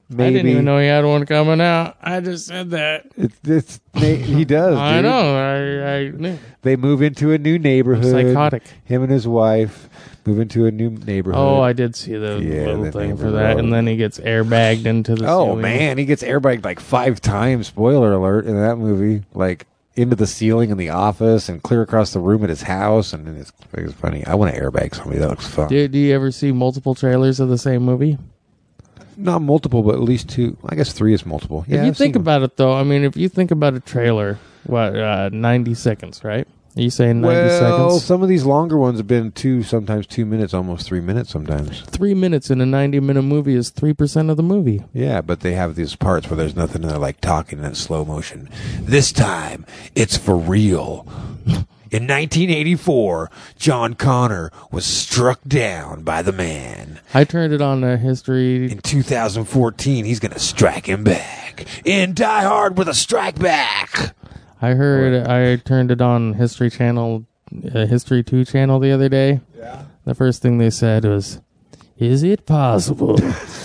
maybe. I didn't even know he had one coming out. I just said that. It's, it's he does. I dude. know. I, I knew. They move into a new neighborhood. Psychotic. Him and his wife move into a new neighborhood. Oh, I did see the Yeah, little the thing for neighbor that, road. and then he gets airbagged into the. Oh ceiling. man, he gets airbagged like five times. Spoiler alert in that movie. Like into the ceiling in the office and clear across the room at his house, and then it's, it's funny. I want to airbag somebody. That looks fun. Do, do you ever see multiple trailers of the same movie? Not multiple, but at least two. I guess three is multiple. Yeah, if you I've think seen about it, though, I mean, if you think about a trailer, what uh, ninety seconds, right? Are you saying ninety well, seconds? some of these longer ones have been two, sometimes two minutes, almost three minutes sometimes. Three minutes in a ninety-minute movie is three percent of the movie. Yeah, but they have these parts where there's nothing, and they're like talking in slow motion. This time, it's for real. In nineteen eighty-four, John Connor was struck down by the man. I turned it on to history. In two thousand fourteen, he's going to strike him back. In Die Hard with a strike back. I heard. I turned it on History Channel, uh, History Two channel the other day. Yeah. The first thing they said was, "Is it possible?"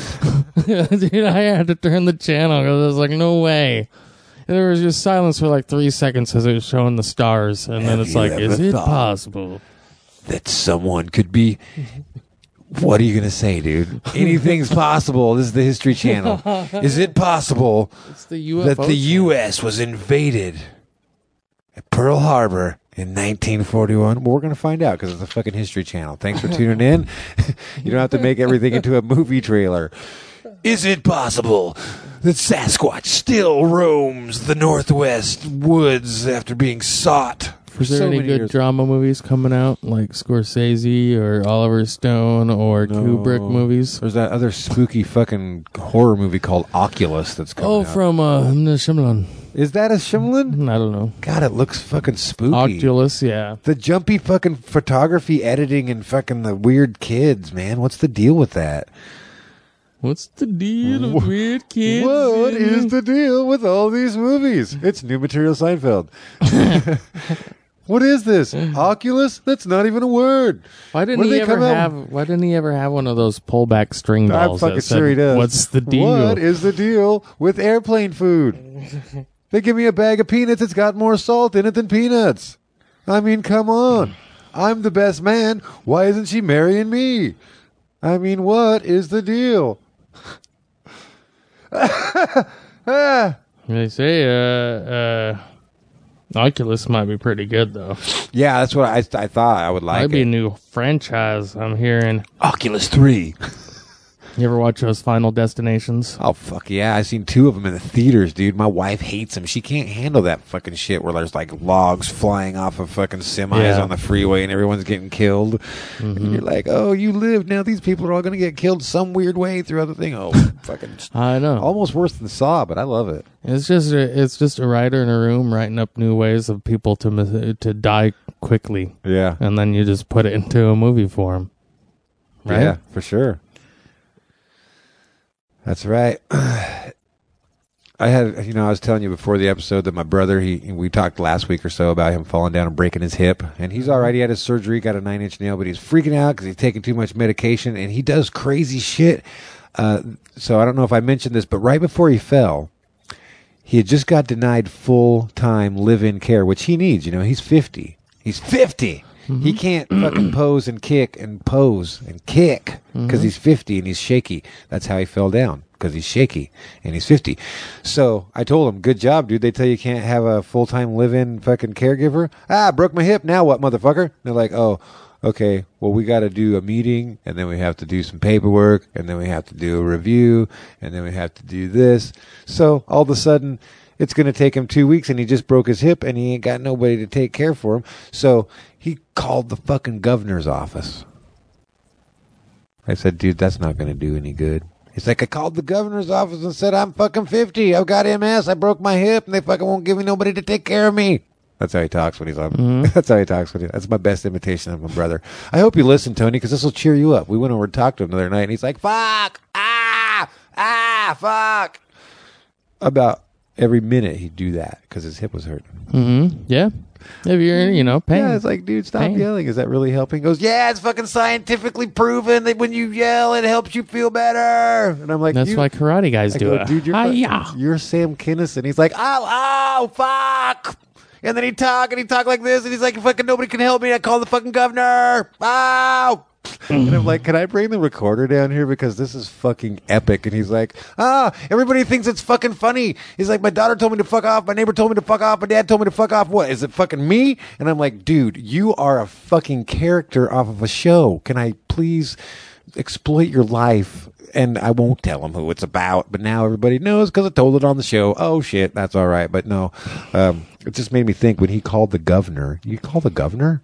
Dude, I had to turn the channel because I was like, "No way." And there was just silence for like three seconds as it was showing the stars, and then Have it's you like, ever "Is it thought possible?" that someone could be... What are you going to say, dude? Anything's possible. This is the History Channel. Is it possible It's the U F O that the U S was invaded at Pearl Harbor in nineteen forty-one? Well, we're going to find out because it's the fucking History Channel. Thanks for tuning in. You don't have to make everything into a movie trailer. Is it possible that Sasquatch still roams the Northwest woods after being sought for Is there so any many good years? drama movies coming out, like Scorsese or Oliver Stone or No. Kubrick movies? There's that other spooky fucking horror movie called Oculus that's coming Oh, out. from uh, M. Night Shyamalan. Is that a Shyamalan? I don't know. God, it looks fucking spooky. Oculus, yeah. The jumpy fucking photography, editing, and fucking the weird kids, man. What's the deal with that? What's the deal with weird kids? What is the deal with all these movies? It's new material Seinfeld. What is this? Oculus? That's not even a word. Why didn't When he they ever come out- have? Why didn't he ever have one of those pullback string I'm balls? fucking that said, sure he does. What's the deal? What is the deal with airplane food? They give me a bag of peanuts. It's got more salt in it than peanuts. I mean, come on. I'm the best man. Why isn't she marrying me? I mean, what is the deal? Ah. They say uh, uh, Oculus might be pretty good though. Yeah, that's what I, I thought I would like. Might be it. a new franchise. I'm hearing. Oculus three. You ever watch those Final Destinations? Oh, fuck yeah. I've seen two of them in the theaters, dude. My wife hates them. She can't handle that fucking shit where there's like logs flying off of fucking semis Yeah. on the freeway and everyone's getting killed. And you're like, oh, you live. Now these people are all going to get killed some weird way through other thing. Oh, fucking I know. almost worse than Saw, but I love it. It's just a, it's just a writer in a room writing up new ways of people to mis- to die quickly, Yeah. and then you just put it into a movie form. Right? Yeah, for sure. That's right. I had, you know, I was telling you before the episode that my brother, he, we talked last week or so about him falling down and breaking his hip, and he's all right. He had his surgery, got a nine inch nail, but he's freaking out because he's taking too much medication, and he does crazy shit. Uh, so I don't know if I mentioned this, but right before he fell, he had just got denied full time live in care, which he needs. You know, he's fifty. He's fifty. He can't fucking pose and kick and pose and kick because he's fifty and he's shaky. That's how he fell down, because he's shaky and he's fifty. So I told him, good job, dude. They tell you can't have a full-time live-in fucking caregiver. Ah, broke my hip. Now what, motherfucker? And they're like, oh, okay, well, we got to do a meeting, and then we have to do some paperwork, and then we have to do a review, and then we have to do this. So all of a sudden, it's going to take him two weeks, and he just broke his hip, and he ain't got nobody to take care for him. So he called the fucking governor's office. I said, dude, that's not going to do any good. He's like, I called the governor's office and said, I'm fucking fifty. I've got M S. I broke my hip, and they fucking won't give me nobody to take care of me. That's how he talks when he's on. Mm-hmm. That's how he talks when he. That's my best imitation of my brother. I hope you listen, Tony, because this will cheer you up. We went over and talked to him the other night, and he's like, "Fuck, ah, ah, fuck." About every minute he'd do that because his hip was hurting. Mm-hmm. Yeah. If you're, you know, pain. Yeah, it's like, dude, stop Pain. yelling. Is that really helping? He goes, yeah, it's fucking scientifically proven that when you yell, it helps you feel better. And I'm like, That's you, why karate guys I do go, it. dude, you're, Hi-ya. fucking- you're Sam Kinison. He's like, ow, ow, fuck. And then he talk and he talk like this, and he's like, fucking nobody can help me. I call the fucking governor. Ow. And I'm like, can I bring the recorder down here because this is fucking epic? And he's like, ah, everybody thinks it's fucking funny. He's like, my daughter told me to fuck off. My neighbor told me to fuck off. My dad told me to fuck off. What, is it fucking me? And I'm like, dude, you are a fucking character off of a show. Can I please exploit your life? And I won't tell him who it's about, but now everybody knows because I told it on the show. Oh shit, that's all right. But no, um, it just made me think when he called the governor. You call the governor?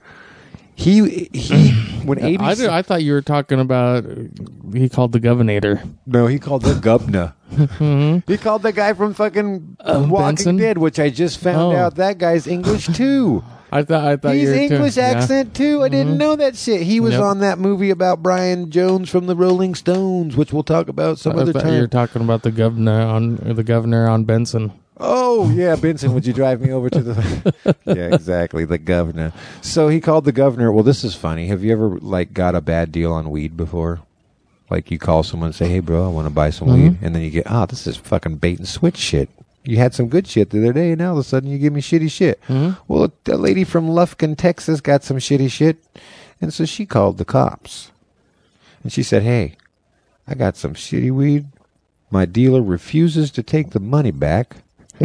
He he when A B C I, did- I thought you were talking about, he called the governor. no, he called the governor. He called the guy from fucking Uh, Walking Benson? Dead, which I just found Oh. out that guy's English too. I thought I thought He's you were English too, yeah. accent too. I didn't know that shit. He was Nope. on that movie about Brian Jones from the Rolling Stones, which we'll talk about some I other thought time. you were talking about the governor on or the governor on Benson. Oh, yeah, Benson, would you drive me over to the... Yeah, exactly, the governor. So he called the governor. Well, this is funny. Have you ever, like, got a bad deal on weed before? Like, you call someone and say, hey, bro, I want to buy some Mhm. weed. And then you get, oh, this is fucking bait and switch shit. You had some good shit the other day, and now all of a sudden you give me shitty shit. Mhm. Well, a lady from Lufkin, Texas got some shitty shit, and so she called the cops. And she said, hey, I got some shitty weed. My dealer refuses to take the money back.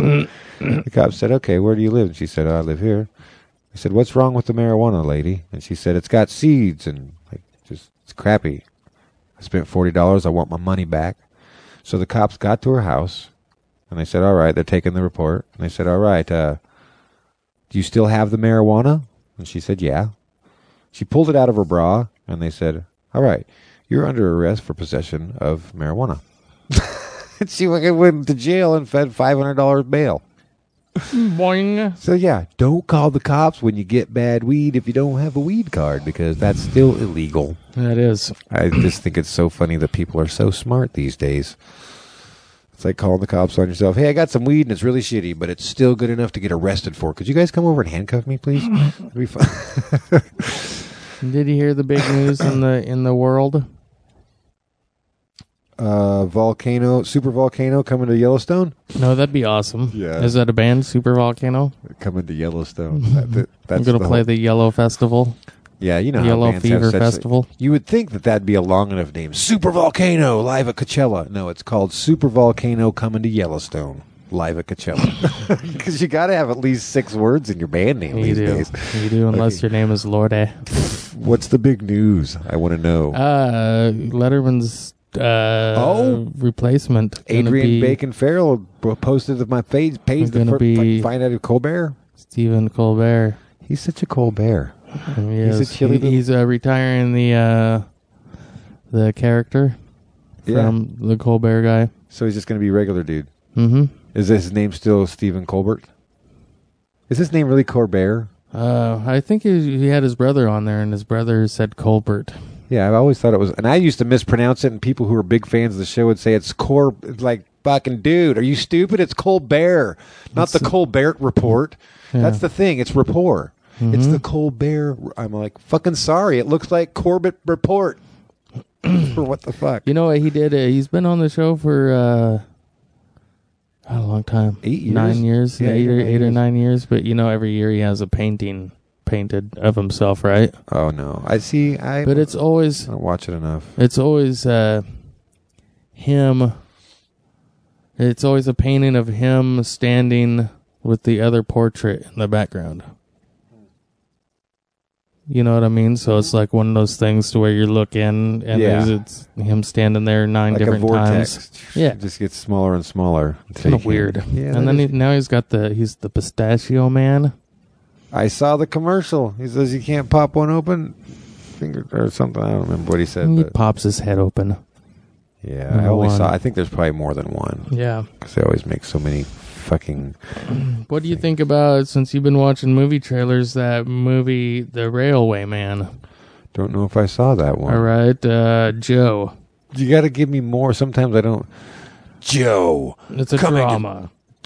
The cop said, okay, where do you live? And she said, oh, I live here. I said, what's wrong with the marijuana, lady? And she said, it's got seeds and like just it's crappy. I spent forty dollars. I want my money back. So the cops got to her house, and they said, all right, they're taking the report. And they said, all right, uh, do you still have the marijuana? And she said, yeah. She pulled it out of her bra, and they said, all right, you're under arrest for possession of marijuana. And she went to jail and fed five hundred dollars bail. Boing. So, yeah, don't call the cops when you get bad weed if you don't have a weed card, because that's still illegal. That is. I just think it's so funny that people are so smart these days. It's like calling the cops on yourself. Hey, I got some weed and it's really shitty, but it's still good enough to get arrested for. Could you guys come over and handcuff me, please? It'd be fun. Did you hear the big news in the in the world? Uh, volcano, super volcano coming to Yellowstone. No, that'd be awesome. Yeah. Is that a band, Super Volcano? Coming to Yellowstone. That, that, that's I'm going to the play whole- the Yellow Festival. Yeah, you know how Yellow bands have Fever such- Festival. You would think that that'd be a long enough name. Super Volcano live at Coachella. No, it's called Super Volcano coming to Yellowstone live at Coachella. Because you got to have at least six words in your band name You these do. days. You do, unless Okay. your name is Lorde. What's the big news? I want to know. Uh, Letterman's uh, Oh. replacement. gonna Adrian be Bacon Farrell posted to my page. page the gonna fir- be- find out who Colbert. Stephen Colbert. He's such a Colbert. He He's a is. chilly He- he's uh, retiring the uh, the character Yeah. from the Colbert guy. So he's just going to be a regular dude. Mm-hmm. Is his name still Stephen Colbert? Is his name really Colbert? Uh, I think he, he had his brother on there, and his brother said Colbert. Yeah, I always thought it was, and I used to mispronounce it, and people who were big fans of the show would say it's Cor, it's like, fucking dude, are you stupid? It's Colbert, not It's the a- Colbert Report. Yeah. That's the thing, it's rapport. It's Mhm. the Colbert, I'm like, fucking sorry, it looks like Corbett Report. For what the fuck? You know what he did? Uh, he's been on the show for uh, a long time. Eight years? Nine years. Yeah, eight, eight or or, nine eight or years. nine years. But, you know, every year he has a painting painted of himself, right? Oh, no. I see, I, But it's always... I don't watch it enough. It's always uh, him. It's always a painting of him standing with the other portrait in the background. You know what I mean? So it's like one of those things to where you're looking and Yeah. there's it's him standing there nine Like a different vortex. times. Yeah. It just gets smaller and smaller. It's kind of weird. Yeah, and that then he, is- now he's got the he's the pistachio man. I saw the commercial. He says you can't pop one open, finger or something. I don't remember what he said. And he But pops his head open. yeah, Number I only one. saw. I think there's probably more than one Yeah. because they always make so many fucking. What do you think about, since you've been watching movie trailers, that movie, The Railway Man? Don't know if I saw that one. All right, uh, Joe. You got to give me more. Sometimes I don't. Joe It's a Coming to- drama.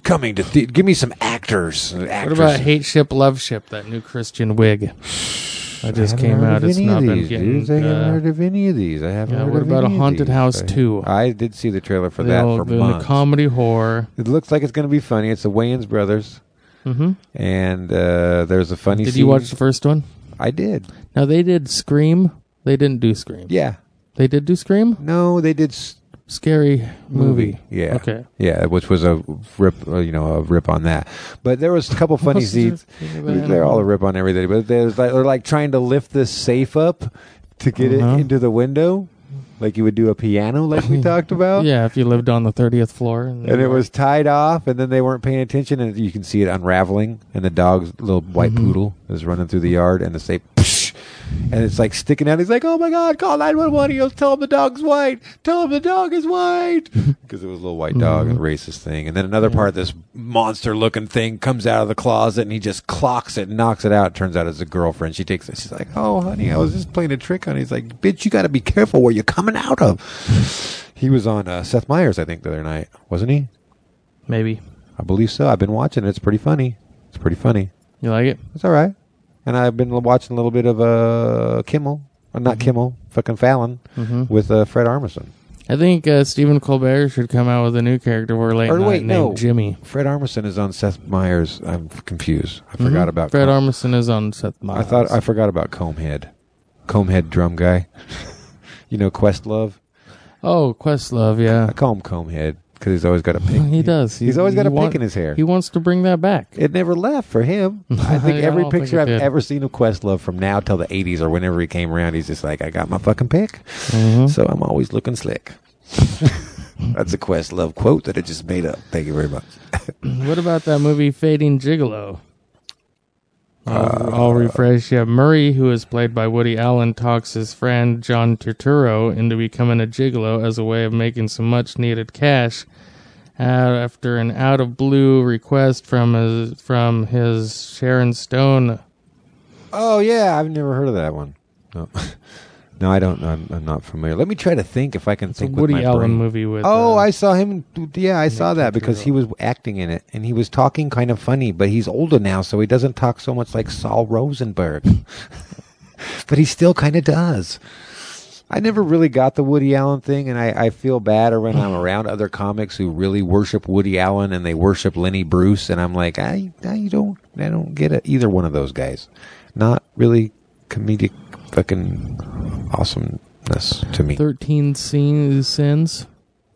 coming to the- give me some actors. What actors. about Hate Ship, Love Ship, that new Christian wig? That just I haven't came heard out. of It's any not of been these, getting. dudes. I haven't uh, heard of any of these. I haven't yeah, heard what of about any A of Haunted these. House I, two? I did see the trailer for the, that old- for the months. comedy horror. It looks like it's going to be funny. It's the Wayans brothers, Mm-hmm. and uh, there's a funny. Did scene. you watch the first one? I did. Now they did Scream. They didn't do Scream. Yeah. They did do Scream. No, they did. S- Scary movie. Yeah. Okay. Yeah, which was a rip, uh, you know, a rip on that. But there was a couple funny scenes. They're all a rip on everything. But there's like, they're like trying to lift this safe up to get Uh-huh. it into the window, like you would do a piano, like we talked about. Yeah, if you lived on the thirtieth floor. And, And it was tied off, and then they weren't paying attention, and you can see it unraveling. And the dog's little white Mhm. poodle is running through the yard, and the safe, psh, and it's like sticking out. He's like, "Oh my God, call nine one one!" He goes, "Tell him the dog's white. Tell him the dog is white," because it was a little white dog, Mhm. a racist thing. And then another part, this monster-looking thing comes out of the closet, and he just clocks it, and knocks it out. Turns out it's a girlfriend. She takes it. She's like, "Oh, honey, I was just playing a trick on you." He's like, "Bitch, you got to be careful where you're coming out of." He was on uh, Seth Meyers, I think, the other night, wasn't he? Maybe. I believe so. I've been watching it. It's pretty funny. It's pretty funny. You like it? It's all right. And I've been watching a little bit of uh, Kimmel, uh, not Mhm. Kimmel, fucking Fallon, Mm-hmm. with uh, Fred Armisen. I think uh, Stephen Colbert should come out with a new character for late Or night wait, named no. Jimmy. Fred Armisen is on Seth Meyers. I'm confused. I forgot Mhm. about Fred Com- Armisen is on Seth Meyers. I thought I forgot about Combhead, Combhead drum guy. You know Questlove. Oh, Questlove, I yeah. call him Combhead because he's always got a pick. He does. He's always got he a want- pick in his hair. He wants to bring that back. It never left for him. I think I every don't think picture it I've did. ever seen of Questlove from now till the eighties or whenever he came around, he's just like, I got my fucking pick. Mhm. So I'm always looking slick. That's a Questlove quote that I just made up. Thank you very much. What about that movie Fading Gigolo? I'll, Uh, I'll refresh you. Murray, who is played by Woody Allen, talks his friend John Turturro into becoming a gigolo as a way of making some much-needed cash uh, after an out-of-blue request from his, from his Sharon Stone. Oh, yeah. I've never heard of that one. No, no I don't. I'm, I'm not familiar. Let me try to think if I can It's a think Woody with my Allen brain. movie with... Oh, uh, I saw him. Yeah, I saw that because Turturro. he was acting in it, and he was talking kind of funny. But he's older now, so he doesn't talk so much like Saul Rosenberg. But he still kind of does. I never really got the Woody Allen thing, and I, I feel bad when I'm around other comics who really worship Woody Allen and they worship Lenny Bruce, and I'm like, I, I don't, I don't get it. Either one of those guys. Not really comedic, fucking awesomeness to me. thirteen scene- sins.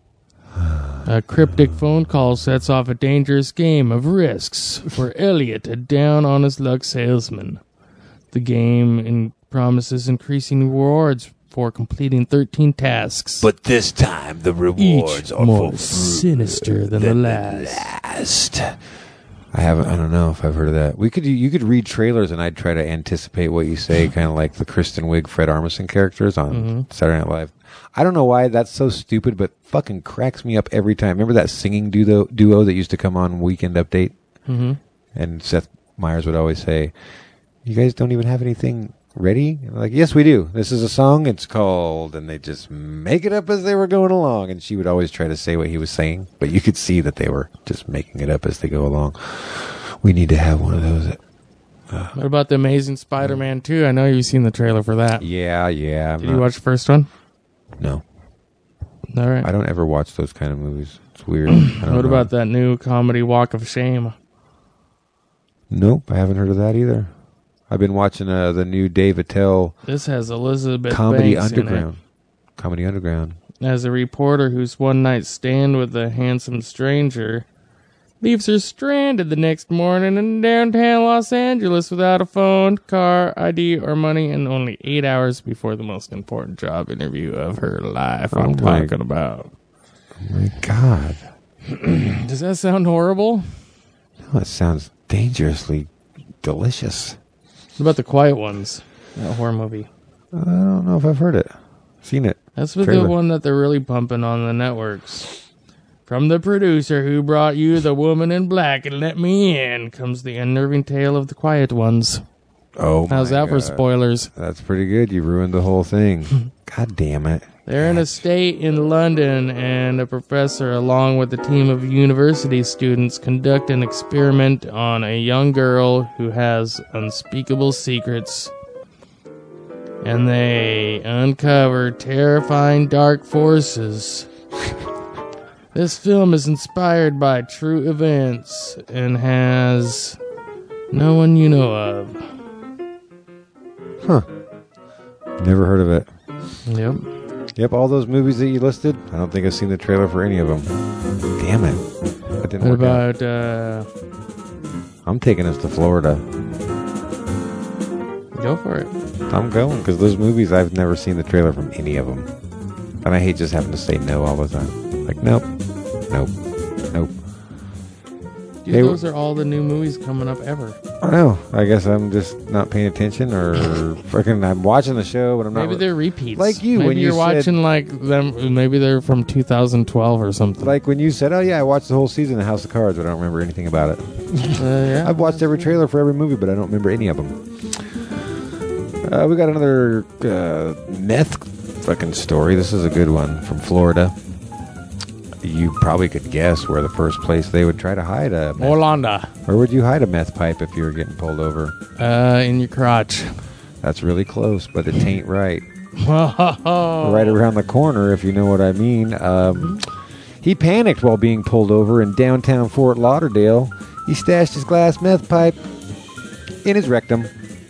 A cryptic phone call sets off a dangerous game of risks for Elliot, a down-on-his-luck salesman. The game in- promises increasing rewards for completing thirteen tasks, But this time the rewards each are more for sinister than the last. last. I haven't. I don't know if I've heard of that. We could. You could read trailers, and I'd try to anticipate what you say, kind of like the Kristen Wiig, Fred Armisen characters on Mhm. Saturday Night Live. I don't know why that's so stupid, but fucking cracks me up every time. Remember that singing duo duo that used to come on Weekend Update, Mm-hmm. and Seth Meyers would always say, "You guys don't even have anything ready?" And I'm like, yes, we do. This is a song. It's called, and they just make it up as they were going along. And she would always try to say what he was saying, but you could see that they were just making it up as they go along. We need to have one of those. What about the Amazing Spider-Man two? I know you've seen the trailer for that. Yeah, yeah. I'm Did not- you watch the first one? No, All right. I don't ever watch those kind of movies. It's weird. I don't What know. about that new comedy Walk of Shame? Nope, I haven't heard of that either. I've been watching uh, the new Dave Attell This has Elizabeth Comedy Banks in it. Underground. Comedy Underground. As a reporter whose one-night stand with a handsome stranger leaves her stranded the next morning in downtown Los Angeles without a phone, car, I D, or money, and only eight hours before the most important job interview of her life. Oh I'm my- talking about. Oh my God. Does that sound horrible? Oh, it sounds dangerously delicious. What about The Quiet Ones? That horror movie. I don't know if I've heard it. Seen it. That's the Trailer. one that they're really pumping on the networks. From the producer who brought you The Woman in Black and Let Me In comes the unnerving tale of The Quiet Ones. Oh, How's my that for God. spoilers? That's pretty good. You ruined the whole thing. God damn it. They're in a state in London, and a professor, along with a team of university students, conduct an experiment on a young girl who has unspeakable secrets. And they uncover terrifying dark forces. This film is inspired by true events and has no one you know of. Huh. Never heard of it. Yep. Yep, all those movies that you listed, I don't think I've seen the trailer for any of them. Damn it. That didn't What work out. about, uh... I'm taking us to Florida. Go for it. I'm going, because those movies, I've never seen the trailer from any of them. And I hate just having to say no all the time. Like, nope. Nope. Nope. Dude, Hey, those are all the new movies coming up ever. I know. I guess I'm just not paying attention, or freaking I'm watching the show, but I'm not. Maybe they're repeats. Like you, maybe when you you're said- watching like them. Maybe they're from two thousand twelve or something. Like when you said, oh yeah, I watched the whole season of House of Cards, but I don't remember anything about it. uh, yeah. I've watched every trailer for every movie, but I don't remember any of them. Uh, we got another uh, meth fucking story. This is a good one from Florida. You probably could guess where the first place they would try to hide a meth. Orlando. Where would you hide a meth pipe if you were getting pulled over? Uh, in your crotch. That's really close, but it ain't right. Whoa. Right around the corner, if you know what I mean. Um, he panicked while being pulled over in downtown Fort Lauderdale. He stashed his glass meth pipe in his rectum.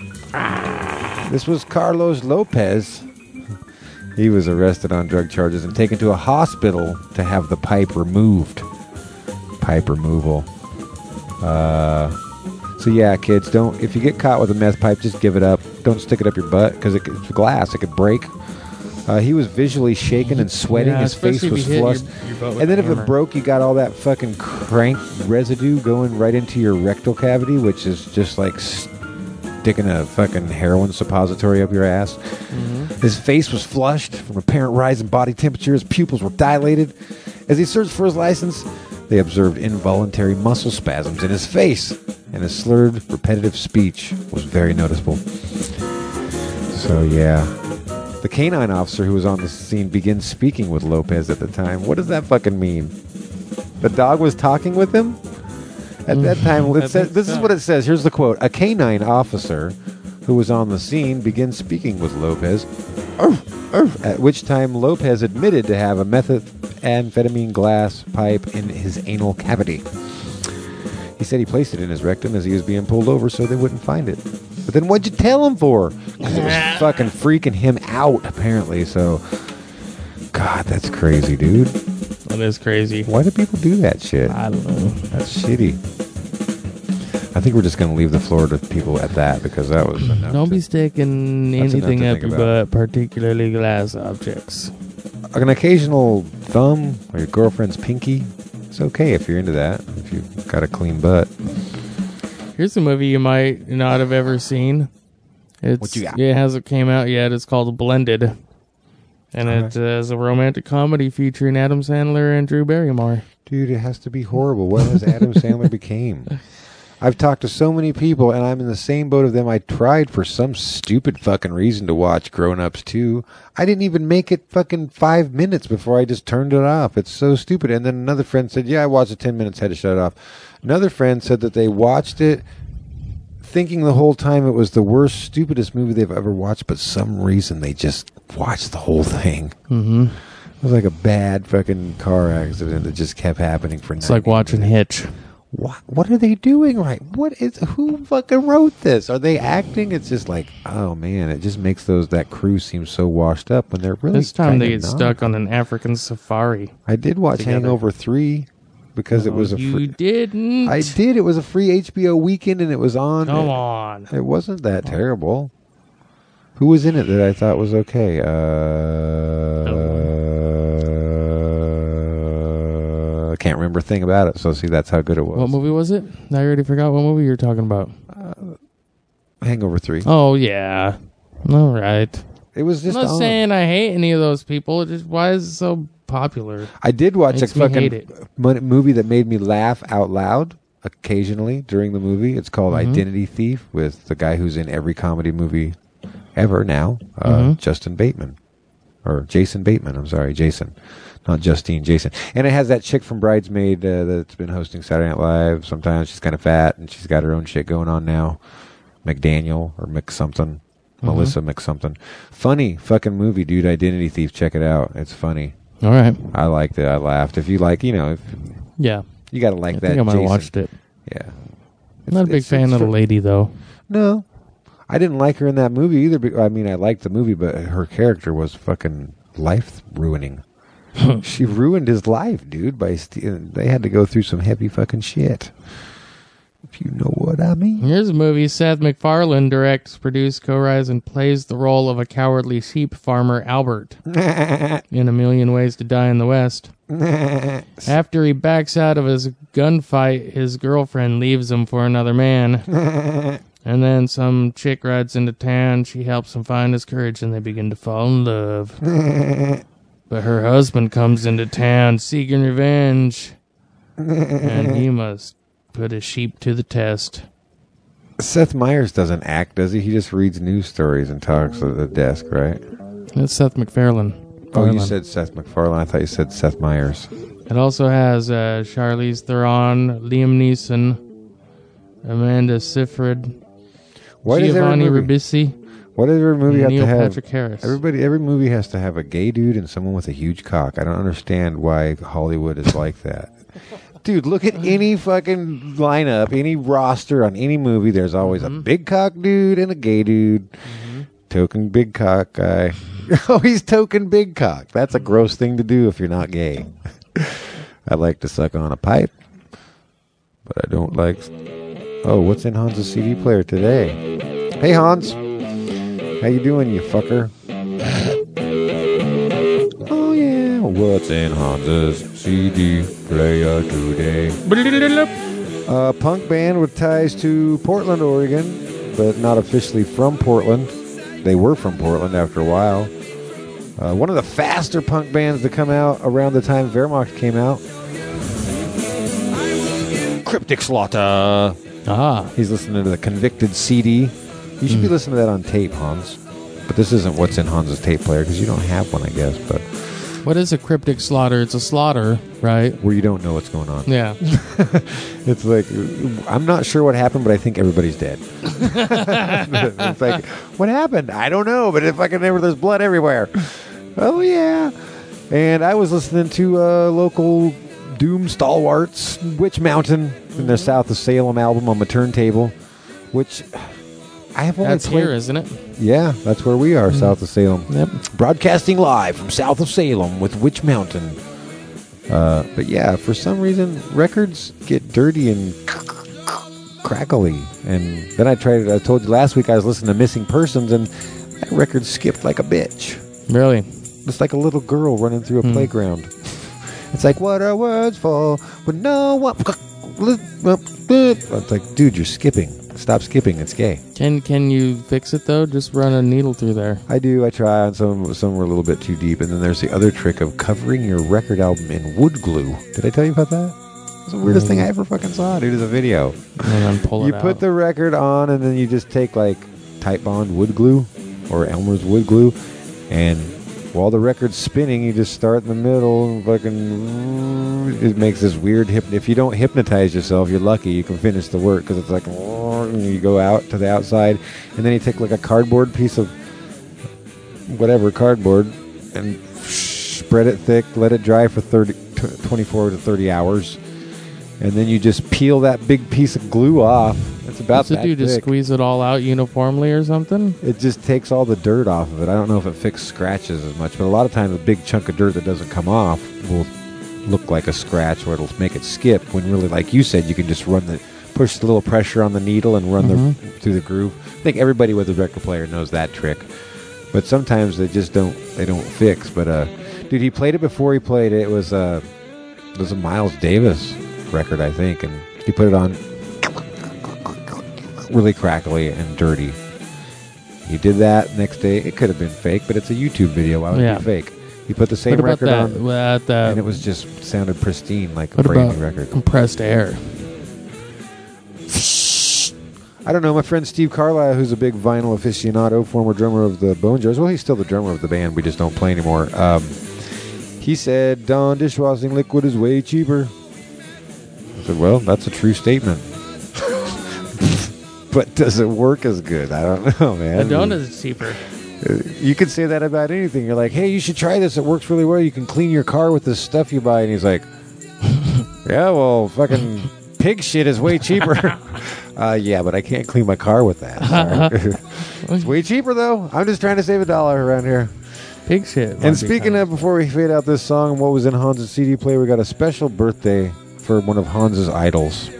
This was Carlos Lopez. He was arrested on drug charges and taken to a hospital to have the pipe removed. Pipe removal. Uh, so yeah, kids, don't. If you get caught with a meth pipe, just give it up. Don't stick it up your butt because it, it's glass. It could break. Uh, he was visually shaken and sweating. Yeah, His face especially was if you hit flushed. your- your butt with And then a if hammer. it broke, you got all that fucking crank residue going right into your rectal cavity, which is just like sticking a fucking heroin suppository up your ass. Mm-hmm. His face was flushed from apparent rise in body temperature. His pupils were dilated. As he searched for his license, they observed involuntary muscle spasms in his face, and his slurred, repetitive speech was very noticeable. So, yeah. The canine officer who was on the scene begins speaking with Lopez at the time. What does that fucking mean? The dog was talking with him? At that time, I it says, think this is so. what it says. Here's the quote. A canine officer who was on the scene begins speaking with Lopez, at which time Lopez admitted to have a methamphetamine glass pipe in his anal cavity. He said he placed it in his rectum as he was being pulled over so they wouldn't find it. But then what'd you tell him for? Because it was fucking freaking him out, apparently. So, God, that's crazy, dude. That is crazy. Why do people do that shit? I don't know. That's shitty. I think we're just going to leave the Florida people at that because that was enough. Don't to- be sticking That's enough anything to up think your about. butt, particularly glass objects. An occasional thumb or your girlfriend's pinky. It's okay if you're into that. If you've got a clean butt. Here's a movie you might not have ever seen. It's, What you got? It hasn't came out yet. It's called Blended. And it uh, is a romantic comedy featuring Adam Sandler and Drew Barrymore. Dude, it has to be horrible. What has Adam Sandler became? I've talked to so many people, and I'm in the same boat of them. I tried for some stupid fucking reason to watch Grown Ups two. I didn't even make it fucking five minutes before I just turned it off. It's so stupid. And then another friend said, yeah, I watched it ten minutes, had to shut it off. Another friend said that they watched it thinking the whole time it was the worst, stupidest movie they've ever watched, but some reason they just watched the whole thing. Mm-hmm. It was like a bad fucking car accident that just kept happening for It's like watching Hitch. What, what are they doing right? What is, who fucking wrote this? Are they acting? It's just like, oh man, it just makes those, that crew seem so washed up when they're really This time they kinda get not. stuck on an African safari. I did watch together. Hangover three because it was a you free, didn't. I did. It was a free H B O weekend and it was on. Come it, on. It wasn't that terrible. Who was in it that I thought was okay? Uh, I can't remember a thing about it. So see, that's how good it was. What movie was it? I already forgot what movie you were talking about. Hangover three. Oh, yeah. All right. It was just I'm not on. saying I hate any of those people. It just why is it so popular? I did watch Makes a me hate fucking it. mo- movie that made me laugh out loud occasionally during the movie. It's called Mhm. Identity Thief with the guy who's in every comedy movie ever now, uh, Mhm. Justin Bateman. Or Jason Bateman, I'm sorry, Jason. Not Justine, Jason. And it has that chick from Bridesmaid uh, that's been hosting Saturday Night Live. Sometimes she's kind of fat, and she's got her own shit going on now. McDaniel, or McSomething. Mm-hmm. Melissa McSomething. Funny fucking movie, dude. Identity Thief. Check it out. It's funny. All right. I liked it. I laughed. If you like, you know, if, yeah, you got to like I that. I think I might have Jason. watched it. Yeah. I'm not a big fan of the lady, though. No. I didn't like her in that movie either. But, I mean, I liked the movie, but her character was fucking life-ruining. She ruined his life, dude. By st- They had to go through some heavy fucking shit. If you know what I mean. Here's a movie Seth MacFarlane directs, produced, co-writes, and plays the role of a cowardly sheep farmer, Albert, in A Million Ways to Die in the West. After he backs out of his gunfight, his girlfriend leaves him for another man. And then some chick rides into town. She helps him find his courage, and they begin to fall in love. But her husband comes into town seeking revenge, and he must put his sheep to the test. Seth Meyers doesn't act, does he? He just reads news stories and talks at the desk, right? That's Seth MacFarlane. Oh, you said Seth MacFarlane. I thought you said Seth Meyers. It also has uh, Charlize Theron, Liam Neeson, Amanda Seyfried, Why does every Giovanni movie, Ribisi, why does every movie have Neil to have Patrick Harris. everybody? Every movie has to have a gay dude and someone with a huge cock. I don't understand why Hollywood is like that. Dude, look at any fucking lineup, any roster on any movie. There's always mm-hmm. a big cock dude and a gay dude. Mm-hmm. Token big cock guy. Oh, he's token big cock. That's a gross thing to do if you're not gay. I like to suck on a pipe, but I don't like... Oh, what's in Hans' C D player today? Hey, Hans. How you doing, you fucker? Oh, yeah. What's in Hans' C D player today? A punk band with ties to Portland, Oregon, but not officially from Portland. They were from Portland after a while. Uh, one of the faster punk bands to come out around the time Wehrmacht came out. Cryptic Slaughter. Ah. He's listening to the Convicted C D. You should mm. be listening to that on tape, Hans. But this isn't what's in Hans' tape player, because you don't have one, I guess. But what is a cryptic slaughter? It's a slaughter, right? Where you don't know what's going on. Yeah. It's like, I'm not sure what happened, but I think everybody's dead. It's like, what happened? I don't know, but if I can remember, there's blood everywhere. Oh, yeah. And I was listening to uh, local Doom stalwarts, Witch Mountain, in their South of Salem album on my turntable, which I have only That's played. here, isn't it? Yeah, that's where we are, mm. South of Salem. Yep. Broadcasting live from South of Salem with Witch Mountain. Uh, but yeah, for some reason, records get dirty and crackly. And then I tried it. I told you last week I was listening to Missing Persons, and that record skipped like a bitch. Really? It's like a little girl running through a mm. playground. It's like, what are words for when no one... It's like, dude, you're skipping. Stop skipping. It's gay. Can can you fix it, though? Just run a needle through there. I do. I try. On some some were a little bit too deep. And then there's the other trick of covering your record album in wood glue. Did I tell you about that? It's the weirdest mm. thing I ever fucking saw, dude, is a video. And then pull it You out. put the record on, and then you just take, like, Type Bond wood glue or Elmer's wood glue, and while the record's spinning, you just start in the middle and fucking... It makes this weird... Hyp- if you don't hypnotize yourself, you're lucky. You can finish the work, because it's like... And you go out to the outside, and then you take like a cardboard piece of... Whatever, cardboard, and spread it thick, let it dry for thirty, twenty-four to thirty hours, and then you just peel that big piece of glue off. It's about What's it that do? Just thick. Squeeze it all out uniformly or something? It just takes all the dirt off of it. I don't know if it fixes scratches as much, but a lot of times a big chunk of dirt that doesn't come off will look like a scratch, or it'll make it skip, when really, like you said, you can just run the push a little pressure on the needle and run mm-hmm. the through the groove. I think everybody with a record player knows that trick, but sometimes they just don't they don't fix. But uh dude, he played it before he played it. It was uh it was a Miles Davis record, I think, and he put it on really crackly and dirty. He did that next day. It could have been fake, but it's a YouTube video. Why would yeah. it be fake? He put the same what about record that, on, what that, and it was just sounded pristine, like a what brand about new record. Compressed air. I don't know. My friend Steve Carlisle, who's a big vinyl aficionado, former drummer of the Bone Jars. Well, he's still the drummer of the band. We just don't play anymore. Um, he said, Dawn dishwashing liquid is way cheaper. I said, well, that's a true statement. But does it work as good? I don't know, man. The Dawn is cheaper. You could say that about anything. You're like, hey, you should try this. It works really well. You can clean your car with this stuff you buy. And he's like, yeah, well, fucking pig shit is way cheaper. uh, yeah, but I can't clean my car with that. Sorry. It's way cheaper, though. I'm just trying to save a dollar around here. Pig shit. And speaking of, before we fade out this song and what was in Hans's C D player, we got a special birthday for one of Hans's idols.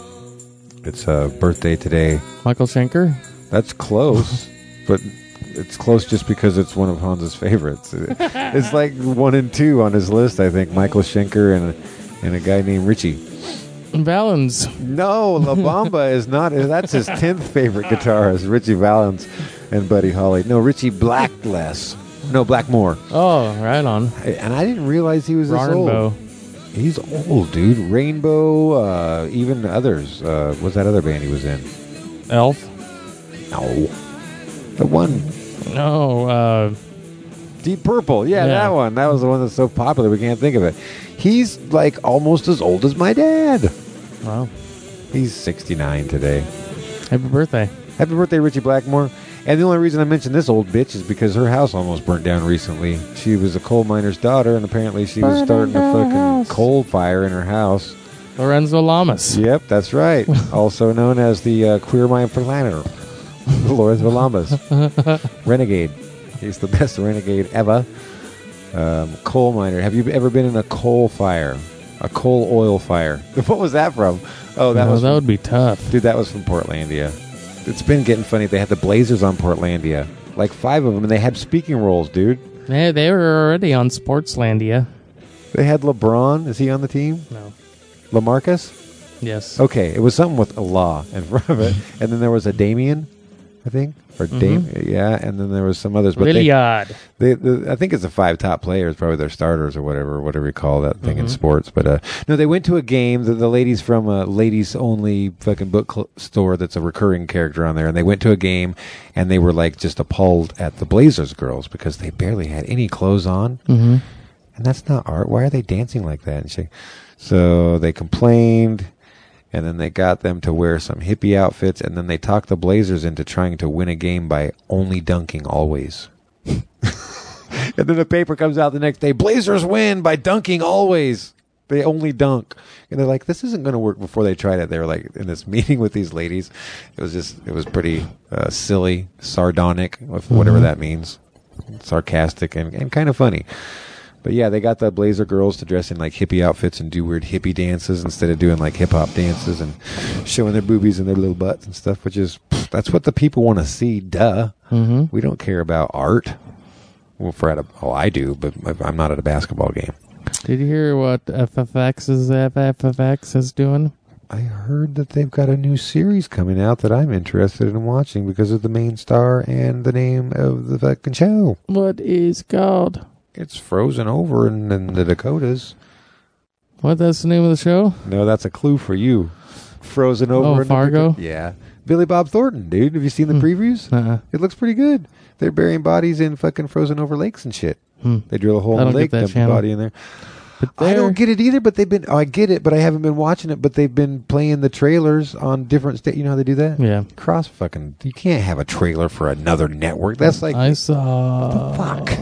It's a birthday today. Michael Schenker? That's close, but it's close just because it's one of Hans's favorites. It's like one and two on his list, I think. Michael Schenker and and a guy named Richie Valens. No, La Bamba is not. That's his tenth favorite guitarist, Richie Valens and Buddy Holly. No, Richie Blackless. No, Blackmore. Oh, right on. And I didn't realize he was this old. Rainbow. He's old, dude. Rainbow, uh, even others. Uh, what's that other band he was in? Elf? No. The one. No, uh... Deep Purple. Yeah, Yeah. that one. That was the one that's so popular we can't think of it. He's like almost as old as my dad. Wow. He's sixty-nine today. Happy birthday. Happy birthday, Richie Blackmore. And the only reason I mentioned this old bitch is because her house almost burnt down recently. She was a coal miner's daughter, and apparently she was starting a fucking coal fire in her house. Lorenzo Lamas. Yep, that's right. Also known as the uh, Queer Mind Planner. Lorenzo Lamas. Renegade. He's the best renegade ever. Um, coal miner. Have you ever been in a coal fire? A coal oil fire? What was that from? Oh, that no, was that from, would be tough. Dude, that was from Portlandia. It's been getting funny. They had the Blazers on Portlandia. Like five of them, and they had speaking roles, dude. Yeah, they were already on Sportslandia. They had LeBron. Is he on the team? No. LaMarcus? Yes. Okay, it was something with a law in front of it. And then there was a Damien, I think. Or Dame, Mhm. yeah, and then there was some others. But they, Lilliard. they, the, I think it's the five top players, probably their starters or whatever, whatever you call that thing in Mhm. sports. But uh, no, they went to a game. The, the ladies from a ladies only fucking book cl- store that's a recurring character on there, and they went to a game, and they were like just appalled at the Blazers girls because they barely had any clothes on, Mm-hmm. and that's not art. Why are they dancing like that? And she, so they complained. And then they got them to wear some hippie outfits, and then they talked the Blazers into trying to win a game by only dunking always. And then the paper comes out the next day, Blazers win by dunking always. They only dunk. And they're like, this isn't going to work. Before they tried it, they were like in this meeting with these ladies. It was just, it was pretty uh, silly, sardonic, with whatever Mhm. that means. Sarcastic and, and kind of funny. But yeah, they got the Blazer girls to dress in like hippie outfits and do weird hippie dances instead of doing like hip hop dances and showing their boobies and their little butts and stuff, which is, pff, that's what the people want to see. Duh. Mm-hmm. We don't care about art. Well, for at a, oh, I do, but I'm not at a basketball game. Did you hear what F F X is F F X is doing? I heard that they've got a new series coming out that I'm interested in watching because of the main star and the name of the fucking show. What is called? It's Frozen Over in, in the Dakotas. What? That's the name of the show? No, that's a clue for you. Frozen Over Oh, in the Fargo? Dakotas. Yeah. Billy Bob Thornton, dude. Have you seen the Hmm. previews? Uh-uh. It looks pretty good. They're burying bodies in fucking frozen over lakes and shit. Hmm. They drill a hole I in the don't lake, get that dump the channel. body in there. But I there- don't get it either, but they've been, oh, I get it, but I haven't been watching it, but they've been playing the trailers on different sta You know how they do that? Yeah. Cross fucking, you can't have a trailer for another network. That's like, I saw. fuck.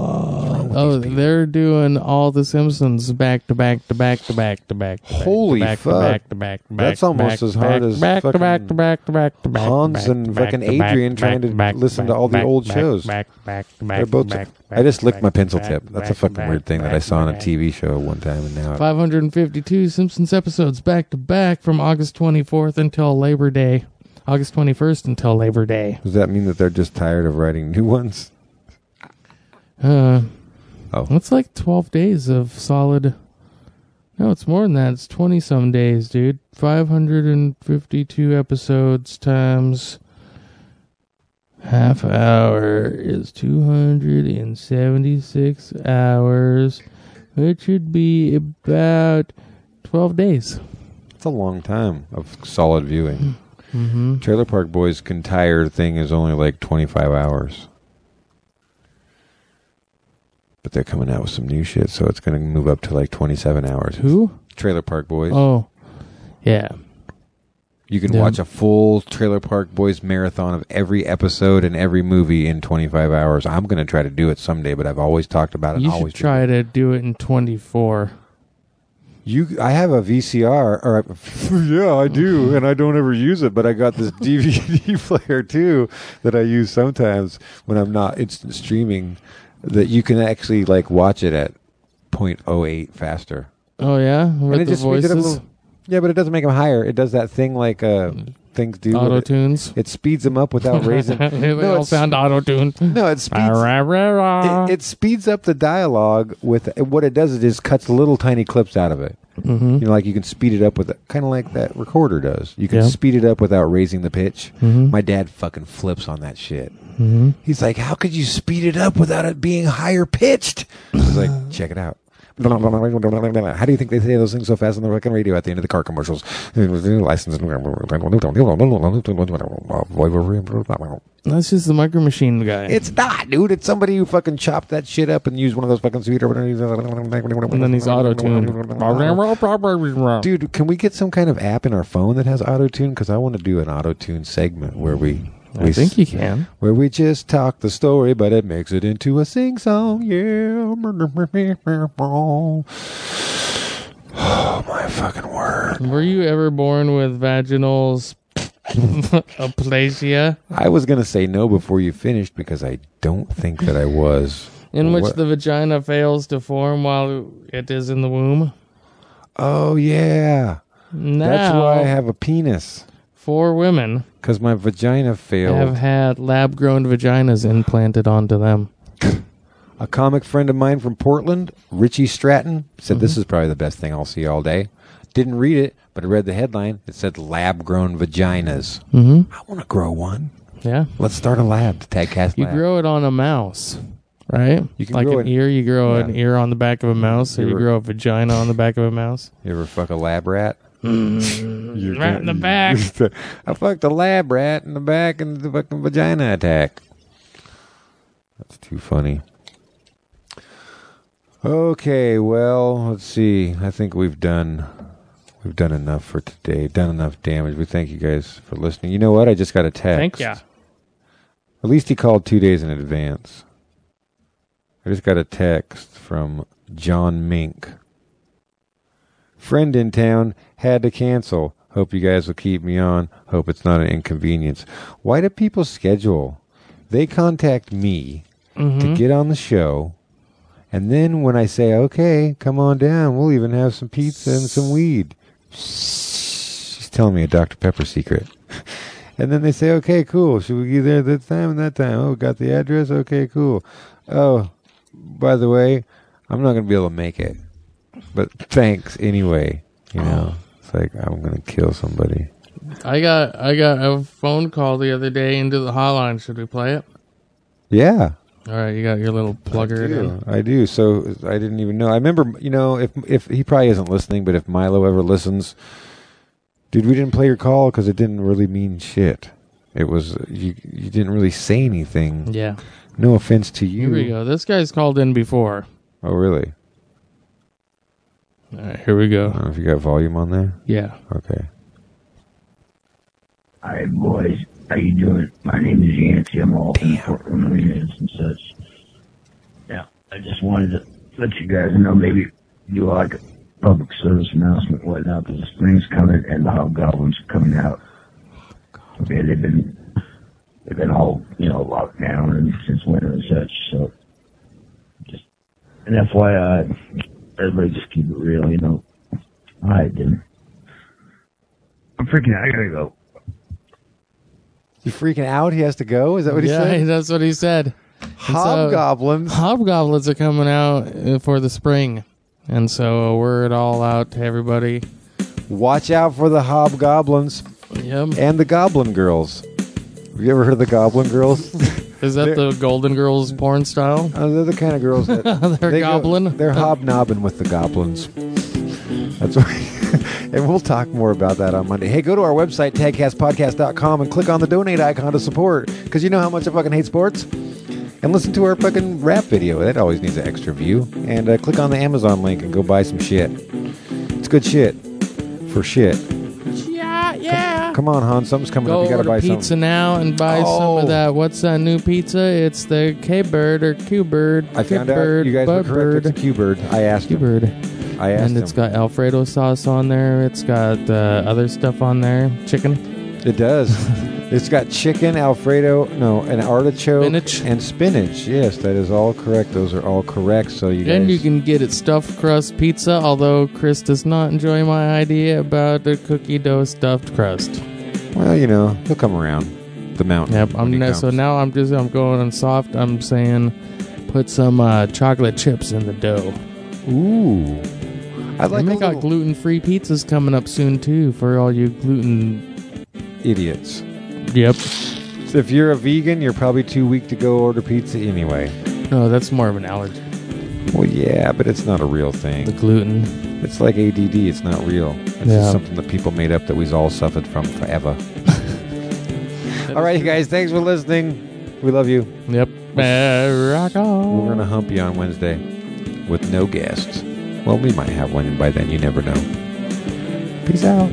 Oh, they're doing all the Simpsons back to back to back to back to back. to back, Holy to back, fuck. To back to back to back. That's to almost back, as to hard back, as back to back fucking to back to back to back. Hans back, and to back, fucking to back, Adrian back, trying to back, listen to back, all the back, old back, shows. Back, back, back, They're both. back, I just licked back, my pencil back, tip. That's a back, fucking back, weird thing that I back, saw on a back. T V show one time, and now five hundred fifty-two Simpsons episodes back to back from August twenty-fourth until Labor Day. August twenty-first until Labor Day. does that mean that they're just tired of writing new ones? Uh, Oh, it's like twelve days of solid. No, it's more than that. It's twenty-some days, dude. five hundred fifty-two episodes times half hour is two hundred seventy-six hours, which would be about twelve days. it's a long time of solid viewing. Mm-hmm. Trailer Park Boys' entire thing is only like twenty-five hours. But they're coming out with some new shit, so it's going to move up to like twenty-seven hours. Who? Trailer Park Boys. Oh, yeah. You can Yeah. watch a full Trailer Park Boys marathon of every episode and every movie in twenty-five hours. I'm going to try to do it someday, but I've always talked about it. You always should try do it. to do it in twenty-four. You, I have a V C R, or I, yeah, I do, and I don't ever use it. But I got this D V D player too that I use sometimes when I'm not instant streaming. That you can actually like watch it at point oh eight faster. Oh yeah, with And it the just speeds it up a voices, little. Yeah, but it doesn't make them higher. It does that thing like uh, things do. auto with it. tunes. It speeds them up without raising. They no, all it's, sound auto tuned. no, it speeds. It, it speeds up the dialogue with what it does. It just cuts little tiny clips out of it. Mm-hmm. You know, like you can speed it up with it, kind of like that recorder does. You can Yeah. speed it up without raising the pitch. Mm-hmm. My dad fucking flips on that shit. Mm-hmm. He's like, "How could you speed it up without it being higher pitched?" I was like, "Check it out." How do you think they say those things so fast on the fucking radio at the end of the car commercials? License. That's just the Micro Machine guy. It's not, dude. It's somebody who fucking chopped that shit up and used one of those fucking speeder. and then he's auto tuned. Dude, can we get some kind of app in our phone that has auto tune? Because I want to do an auto tune segment where we. I think you can. Where we just talk the story, but it makes it into a sing song. Yeah. Oh, my fucking word. Were you ever born with vaginal aplasia, I was going to say no before you finished because I don't think that I was. in which What? the vagina fails to form while it is in the womb? Oh, yeah. Now, That's why I have a penis. four women Because my vagina failed. have had lab-grown vaginas implanted onto them. A comic friend of mine from Portland, Richie Stratton, said this is probably the best thing I'll see all day. Didn't read it, but I read the headline. It said lab-grown vaginas. Mm-hmm. I want to grow one. Yeah. Let's start a lab, the Tagcast You lab. grow it on a mouse, right? You can like grow an it- ear, you grow an yeah. ear on the back of a mouse, or You you ever- grow a vagina on the back of a mouse. You ever fuck a lab rat? Mm, right in the back. I fucked a lab rat in the back and the fucking vagina attack. That's too funny. Okay, well, let's see. I think we've done we've done enough for today. Done enough damage. We thank you guys for listening. You know what? I just got a text. Thank ya. At least he called two days in advance. I just got a text from John Mink. Friend in town, had to cancel. Hope you guys will keep me on. Hope it's not an inconvenience. Why do people schedule? They contact me Mm-hmm. to get on the show, and then when I say, okay, come on down, we'll even have some pizza and some weed. She's telling me a Doctor Pepper secret. And then they say, okay, cool. Should we be there this time and that time? Oh, got the address? Okay, cool. Oh, by the way, I'm not going to be able to make it. But thanks anyway. You know, it's like I'm going to kill somebody. I got I got a phone call the other day into the hotline. Should we play it? Yeah. All right, you got your little plugger I in. do. I do. So I didn't even know. I remember, you know, if if he probably isn't listening, but if Milo ever listens, dude, we didn't play your call because it didn't really mean shit. It was you. You didn't really say anything. Yeah. No offense to you. Here we go. This guy's called in before. Oh, really? All right, here we I go. don't know if you got volume on there. Yeah. Okay. Hi, boys. How you doing? My name is Yancey. I'm all from Portland Arenas and such. Now, I just wanted to let you guys know, maybe do like a public service announcement, whatnot, because the spring's coming and the hobgoblins are coming out. Okay, they've been they've been all you know locked down and since winter and such. So, just an F Y I, everybody just keep it real, you know. All right, then. I'm freaking out. I gotta go. You freaking out? He has to go? Is that what he yeah, said? that's what he said. Hobgoblins. Hobgoblins are coming out uh, for the spring. And so a word all out to everybody. Watch out for the hobgoblins Yep. and the goblin girls. Have you ever heard of the goblin girls? Is that They're- the Golden Girls porn style? Uh, they're the kind of girls that They're they go- goblin? they're hobnobbing with the goblins. That's what And we'll talk more about that on Monday. Hey, go to our website, tagcast podcast dot com, and click on the donate icon to support. Because you know how much I fucking hate sports? And listen to our fucking rap video. That always needs an extra view. And uh, click on the Amazon link and go buy some shit. It's good shit. For shit. Yeah, yeah. Come on, Han. Something's coming Go up. You gotta order buy pizza something. now and buy Oh. some of that. What's that new pizza? It's the K-Bird or Q-Bird. I found K-Bird, out you guys were Bud correct. Bird. It's a Q-Bird. I asked him. Q-Bird. I asked And it's him. got Alfredo sauce on there. It's got uh, other stuff on there. Chicken. It does. It's got chicken, Alfredo, no, an artichoke, Spinach. and spinach. Yes, that is all correct. Those are all correct. So you And guys, you can get it stuffed crust pizza, although Chris does not enjoy my idea about the cookie dough stuffed crust. well, you know, he'll come around the mountain. Yep. when I'm he now, so comes. now I'm just I'm going on soft. I'm saying put some uh, chocolate chips in the dough. Ooh, I They like may a got little gluten-free pizzas coming up soon too for all you gluten. idiots. Yep. So if you're a vegan, you're probably too weak to go order pizza anyway. No, that's more of an allergy. Well, yeah, but it's not a real The thing. gluten. It's like A D D. It's not real. It's Yeah. just something that people made up that we've all suffered from forever. All right, you guys. Thanks for listening. We love you. Yep. Uh, rock on. We're gonna hump you on Wednesday with no guests. Well, we might have one, and by then you never know. Peace out.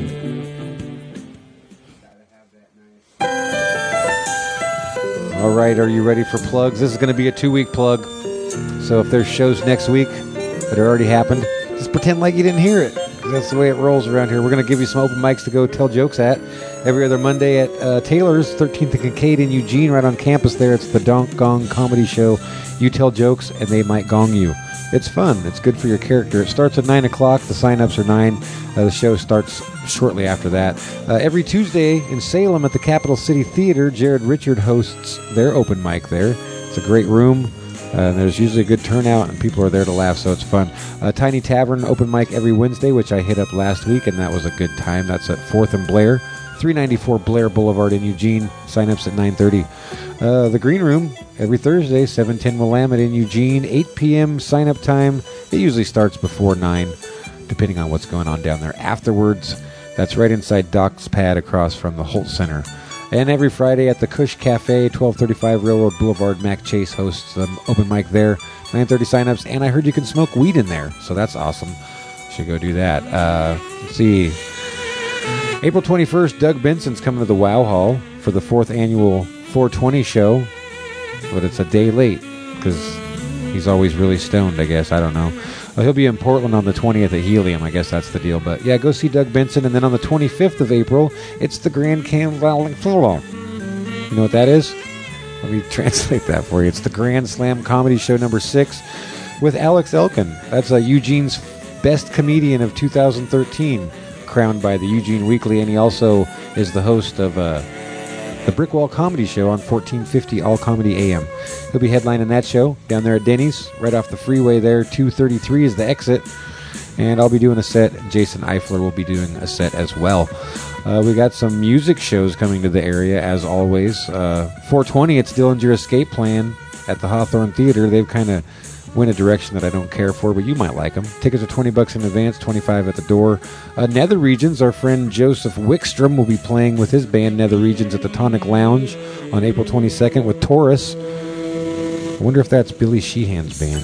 All right, are you ready for plugs? This is going to be a two-week plug. So if there's shows next week that already happened, just pretend like you didn't hear it. 'Cause that's the way it rolls around here. We're going to give you some open mics to go tell jokes at every other Monday at uh, Taylor's, thirteenth and Kincaid in Eugene, right on campus there. It's the Donk Gong Comedy Show. You tell jokes, and they might gong you. It's fun. It's good for your character. It starts at nine o'clock. The sign-ups are nine. Uh, the show starts shortly after that. Uh, every Tuesday in Salem at the Capital City Theater, Jared Richard hosts their open mic there. It's a great room. Uh, there's usually a good turnout, and people are there to laugh, so it's fun. Uh, Tiny Tavern open mic every Wednesday, which I hit up last week, and that was a good time. That's at fourth and Blair, three ninety-four Blair Boulevard in Eugene. Sign-ups at nine thirty. Uh, the Green Room every Thursday, seven ten Willamette in Eugene, eight p.m. sign-up time. It usually starts before nine, depending on what's going on down there afterwards. That's right inside Doc's Pad across from the Holt Center. And every Friday at the Cush Cafe, twelve thirty-five Railroad Boulevard, Mac Chase hosts an open mic there, nine thirty sign-ups, and I heard you can smoke weed in there, so that's awesome. Should go do that. Uh, let's see. April twenty-first, Doug Benson's coming to the Wow Hall for the fourth annual four twenty show, but it's a day late because he's always really stoned, I guess. I don't know. Uh, he'll be in Portland on the twentieth at Helium. I guess that's the deal. But yeah, go see Doug Benson. And then on the twenty-fifth of April, it's the Grand Cam Valley Floor. You know what that is? Let me translate that for you. It's the Grand Slam Comedy Show number six with Alex Elkin. That's uh, Eugene's best comedian of two thousand thirteen, crowned by the Eugene Weekly. And he also is the host of uh, the Brickwall Comedy Show on fourteen fifty All Comedy A M. He'll be headlining that show down there at Denny's, right off the freeway there. two thirty-three is the exit. And I'll be doing a set. Jason Eifler will be doing a set as well. Uh, we got some music shows coming to the area, as always. Uh, four twenty, it's Dillinger Escape Plan at the Hawthorne Theater. They've kind of went a direction that I don't care for, but you might like them. Tickets are twenty bucks in advance, twenty-five at the door. Uh, Nether Regions, our friend Joseph Wickstrom will be playing with his band Nether Regions at the Tonic Lounge on April twenty-second with Taurus. I wonder if that's Billy Sheehan's band.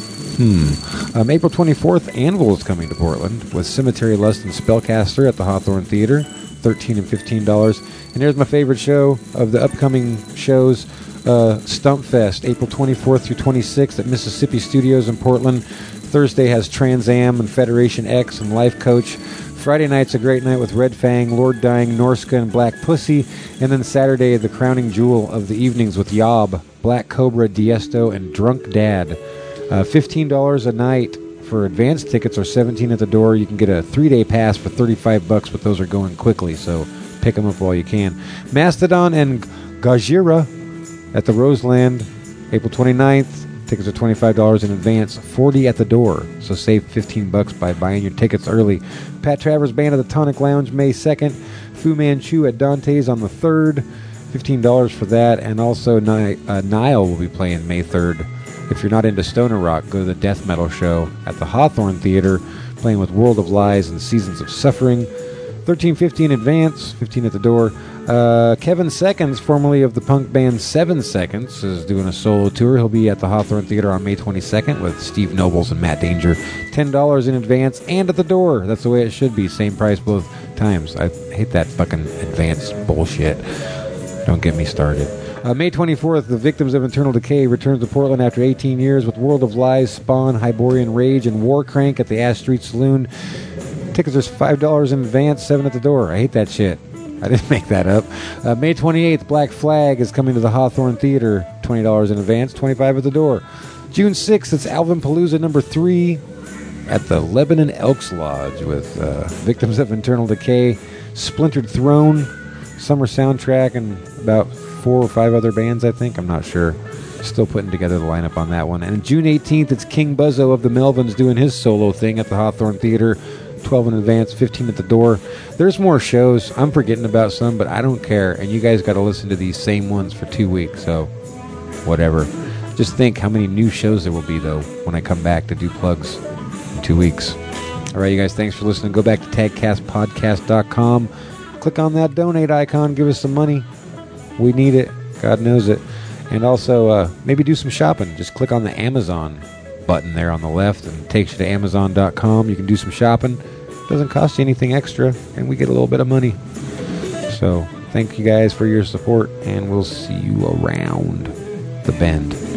Hmm. Um, April twenty-fourth, Anvil is coming to Portland with Cemetery Lust and Spellcaster at the Hawthorne Theater, thirteen dollars and fifteen dollars. And here's my favorite show of the upcoming shows. Uh, Stump Fest, April twenty-fourth through twenty-sixth at Mississippi Studios in Portland. Thursday has Trans Am and Federation X and Life Coach. Friday night's a great night with Red Fang, Lord Dying, Norska, and Black Pussy. And then Saturday, the crowning jewel of the evenings with Yob, Black Cobra, Diesto, and Drunk Dad. Uh, fifteen dollars a night for advanced tickets or seventeen dollars at the door. You can get a three-day pass for thirty-five bucks, but those are going quickly, so pick them up while you can. Mastodon and Gajira at the Roseland, April twenty-ninth. Tickets are twenty-five dollars in advance, forty dollars at the door. So save fifteen bucks by buying your tickets early. Pat Travers Band at the Tonic Lounge, May second. Fu Manchu at Dante's on the third. fifteen dollars for that. And also Ni- uh, Nile will be playing May third. If you're not into stoner rock, go to the Death Metal show at the Hawthorne Theater. playing with World of Lies and Seasons of Suffering. thirteen fifty in advance, fifteen at the door. Uh, Kevin Seconds, formerly of the punk band Seven Seconds, is doing a solo tour. He'll be at the Hawthorne Theater on May twenty-second with Steve Nobles and Matt Danger. ten dollars in advance and at the door. That's the way it should be. Same price both times. I hate that fucking advance bullshit. Don't get me started. Uh, May twenty-fourth, the Victims of Internal Decay returns to Portland after eighteen years with World of Lies, Spawn, Hyborian Rage, and War Crank at the Ash Street Saloon. Tickets are five dollars in advance, seven at the door. I hate that shit. I didn't make that up. Uh, May twenty-eighth, Black Flag is coming to the Hawthorne Theater. twenty dollars in advance, twenty-five dollars at the door. June sixth, it's Alvin Palooza number three at the Lebanon Elks Lodge with uh, Victims of Internal Decay, Splintered Throne, Summer Soundtrack, and about four or five other bands, I think. I'm not sure. Still putting together the lineup on that one. And June eighteenth, it's King Buzzo of the Melvins doing his solo thing at the Hawthorne Theater. twelve in advance, fifteen at the door. There's more shows. I'm forgetting about some, but I don't care. And you guys got to listen to these same ones for two weeks, so whatever. Just think how many new shows there will be, though, when I come back to do plugs in two weeks. All right, you guys, thanks for listening. Go back to tagcast podcast dot com. Click on that donate icon. Give us some money. We need it. God knows it. And also, uh, maybe do some shopping. Just click on the Amazon button there on the left and it takes you to amazon dot com. You can do some shopping. Doesn't cost you anything extra, and we get a little bit of money. So thank you guys for your support, and we'll see you around the bend.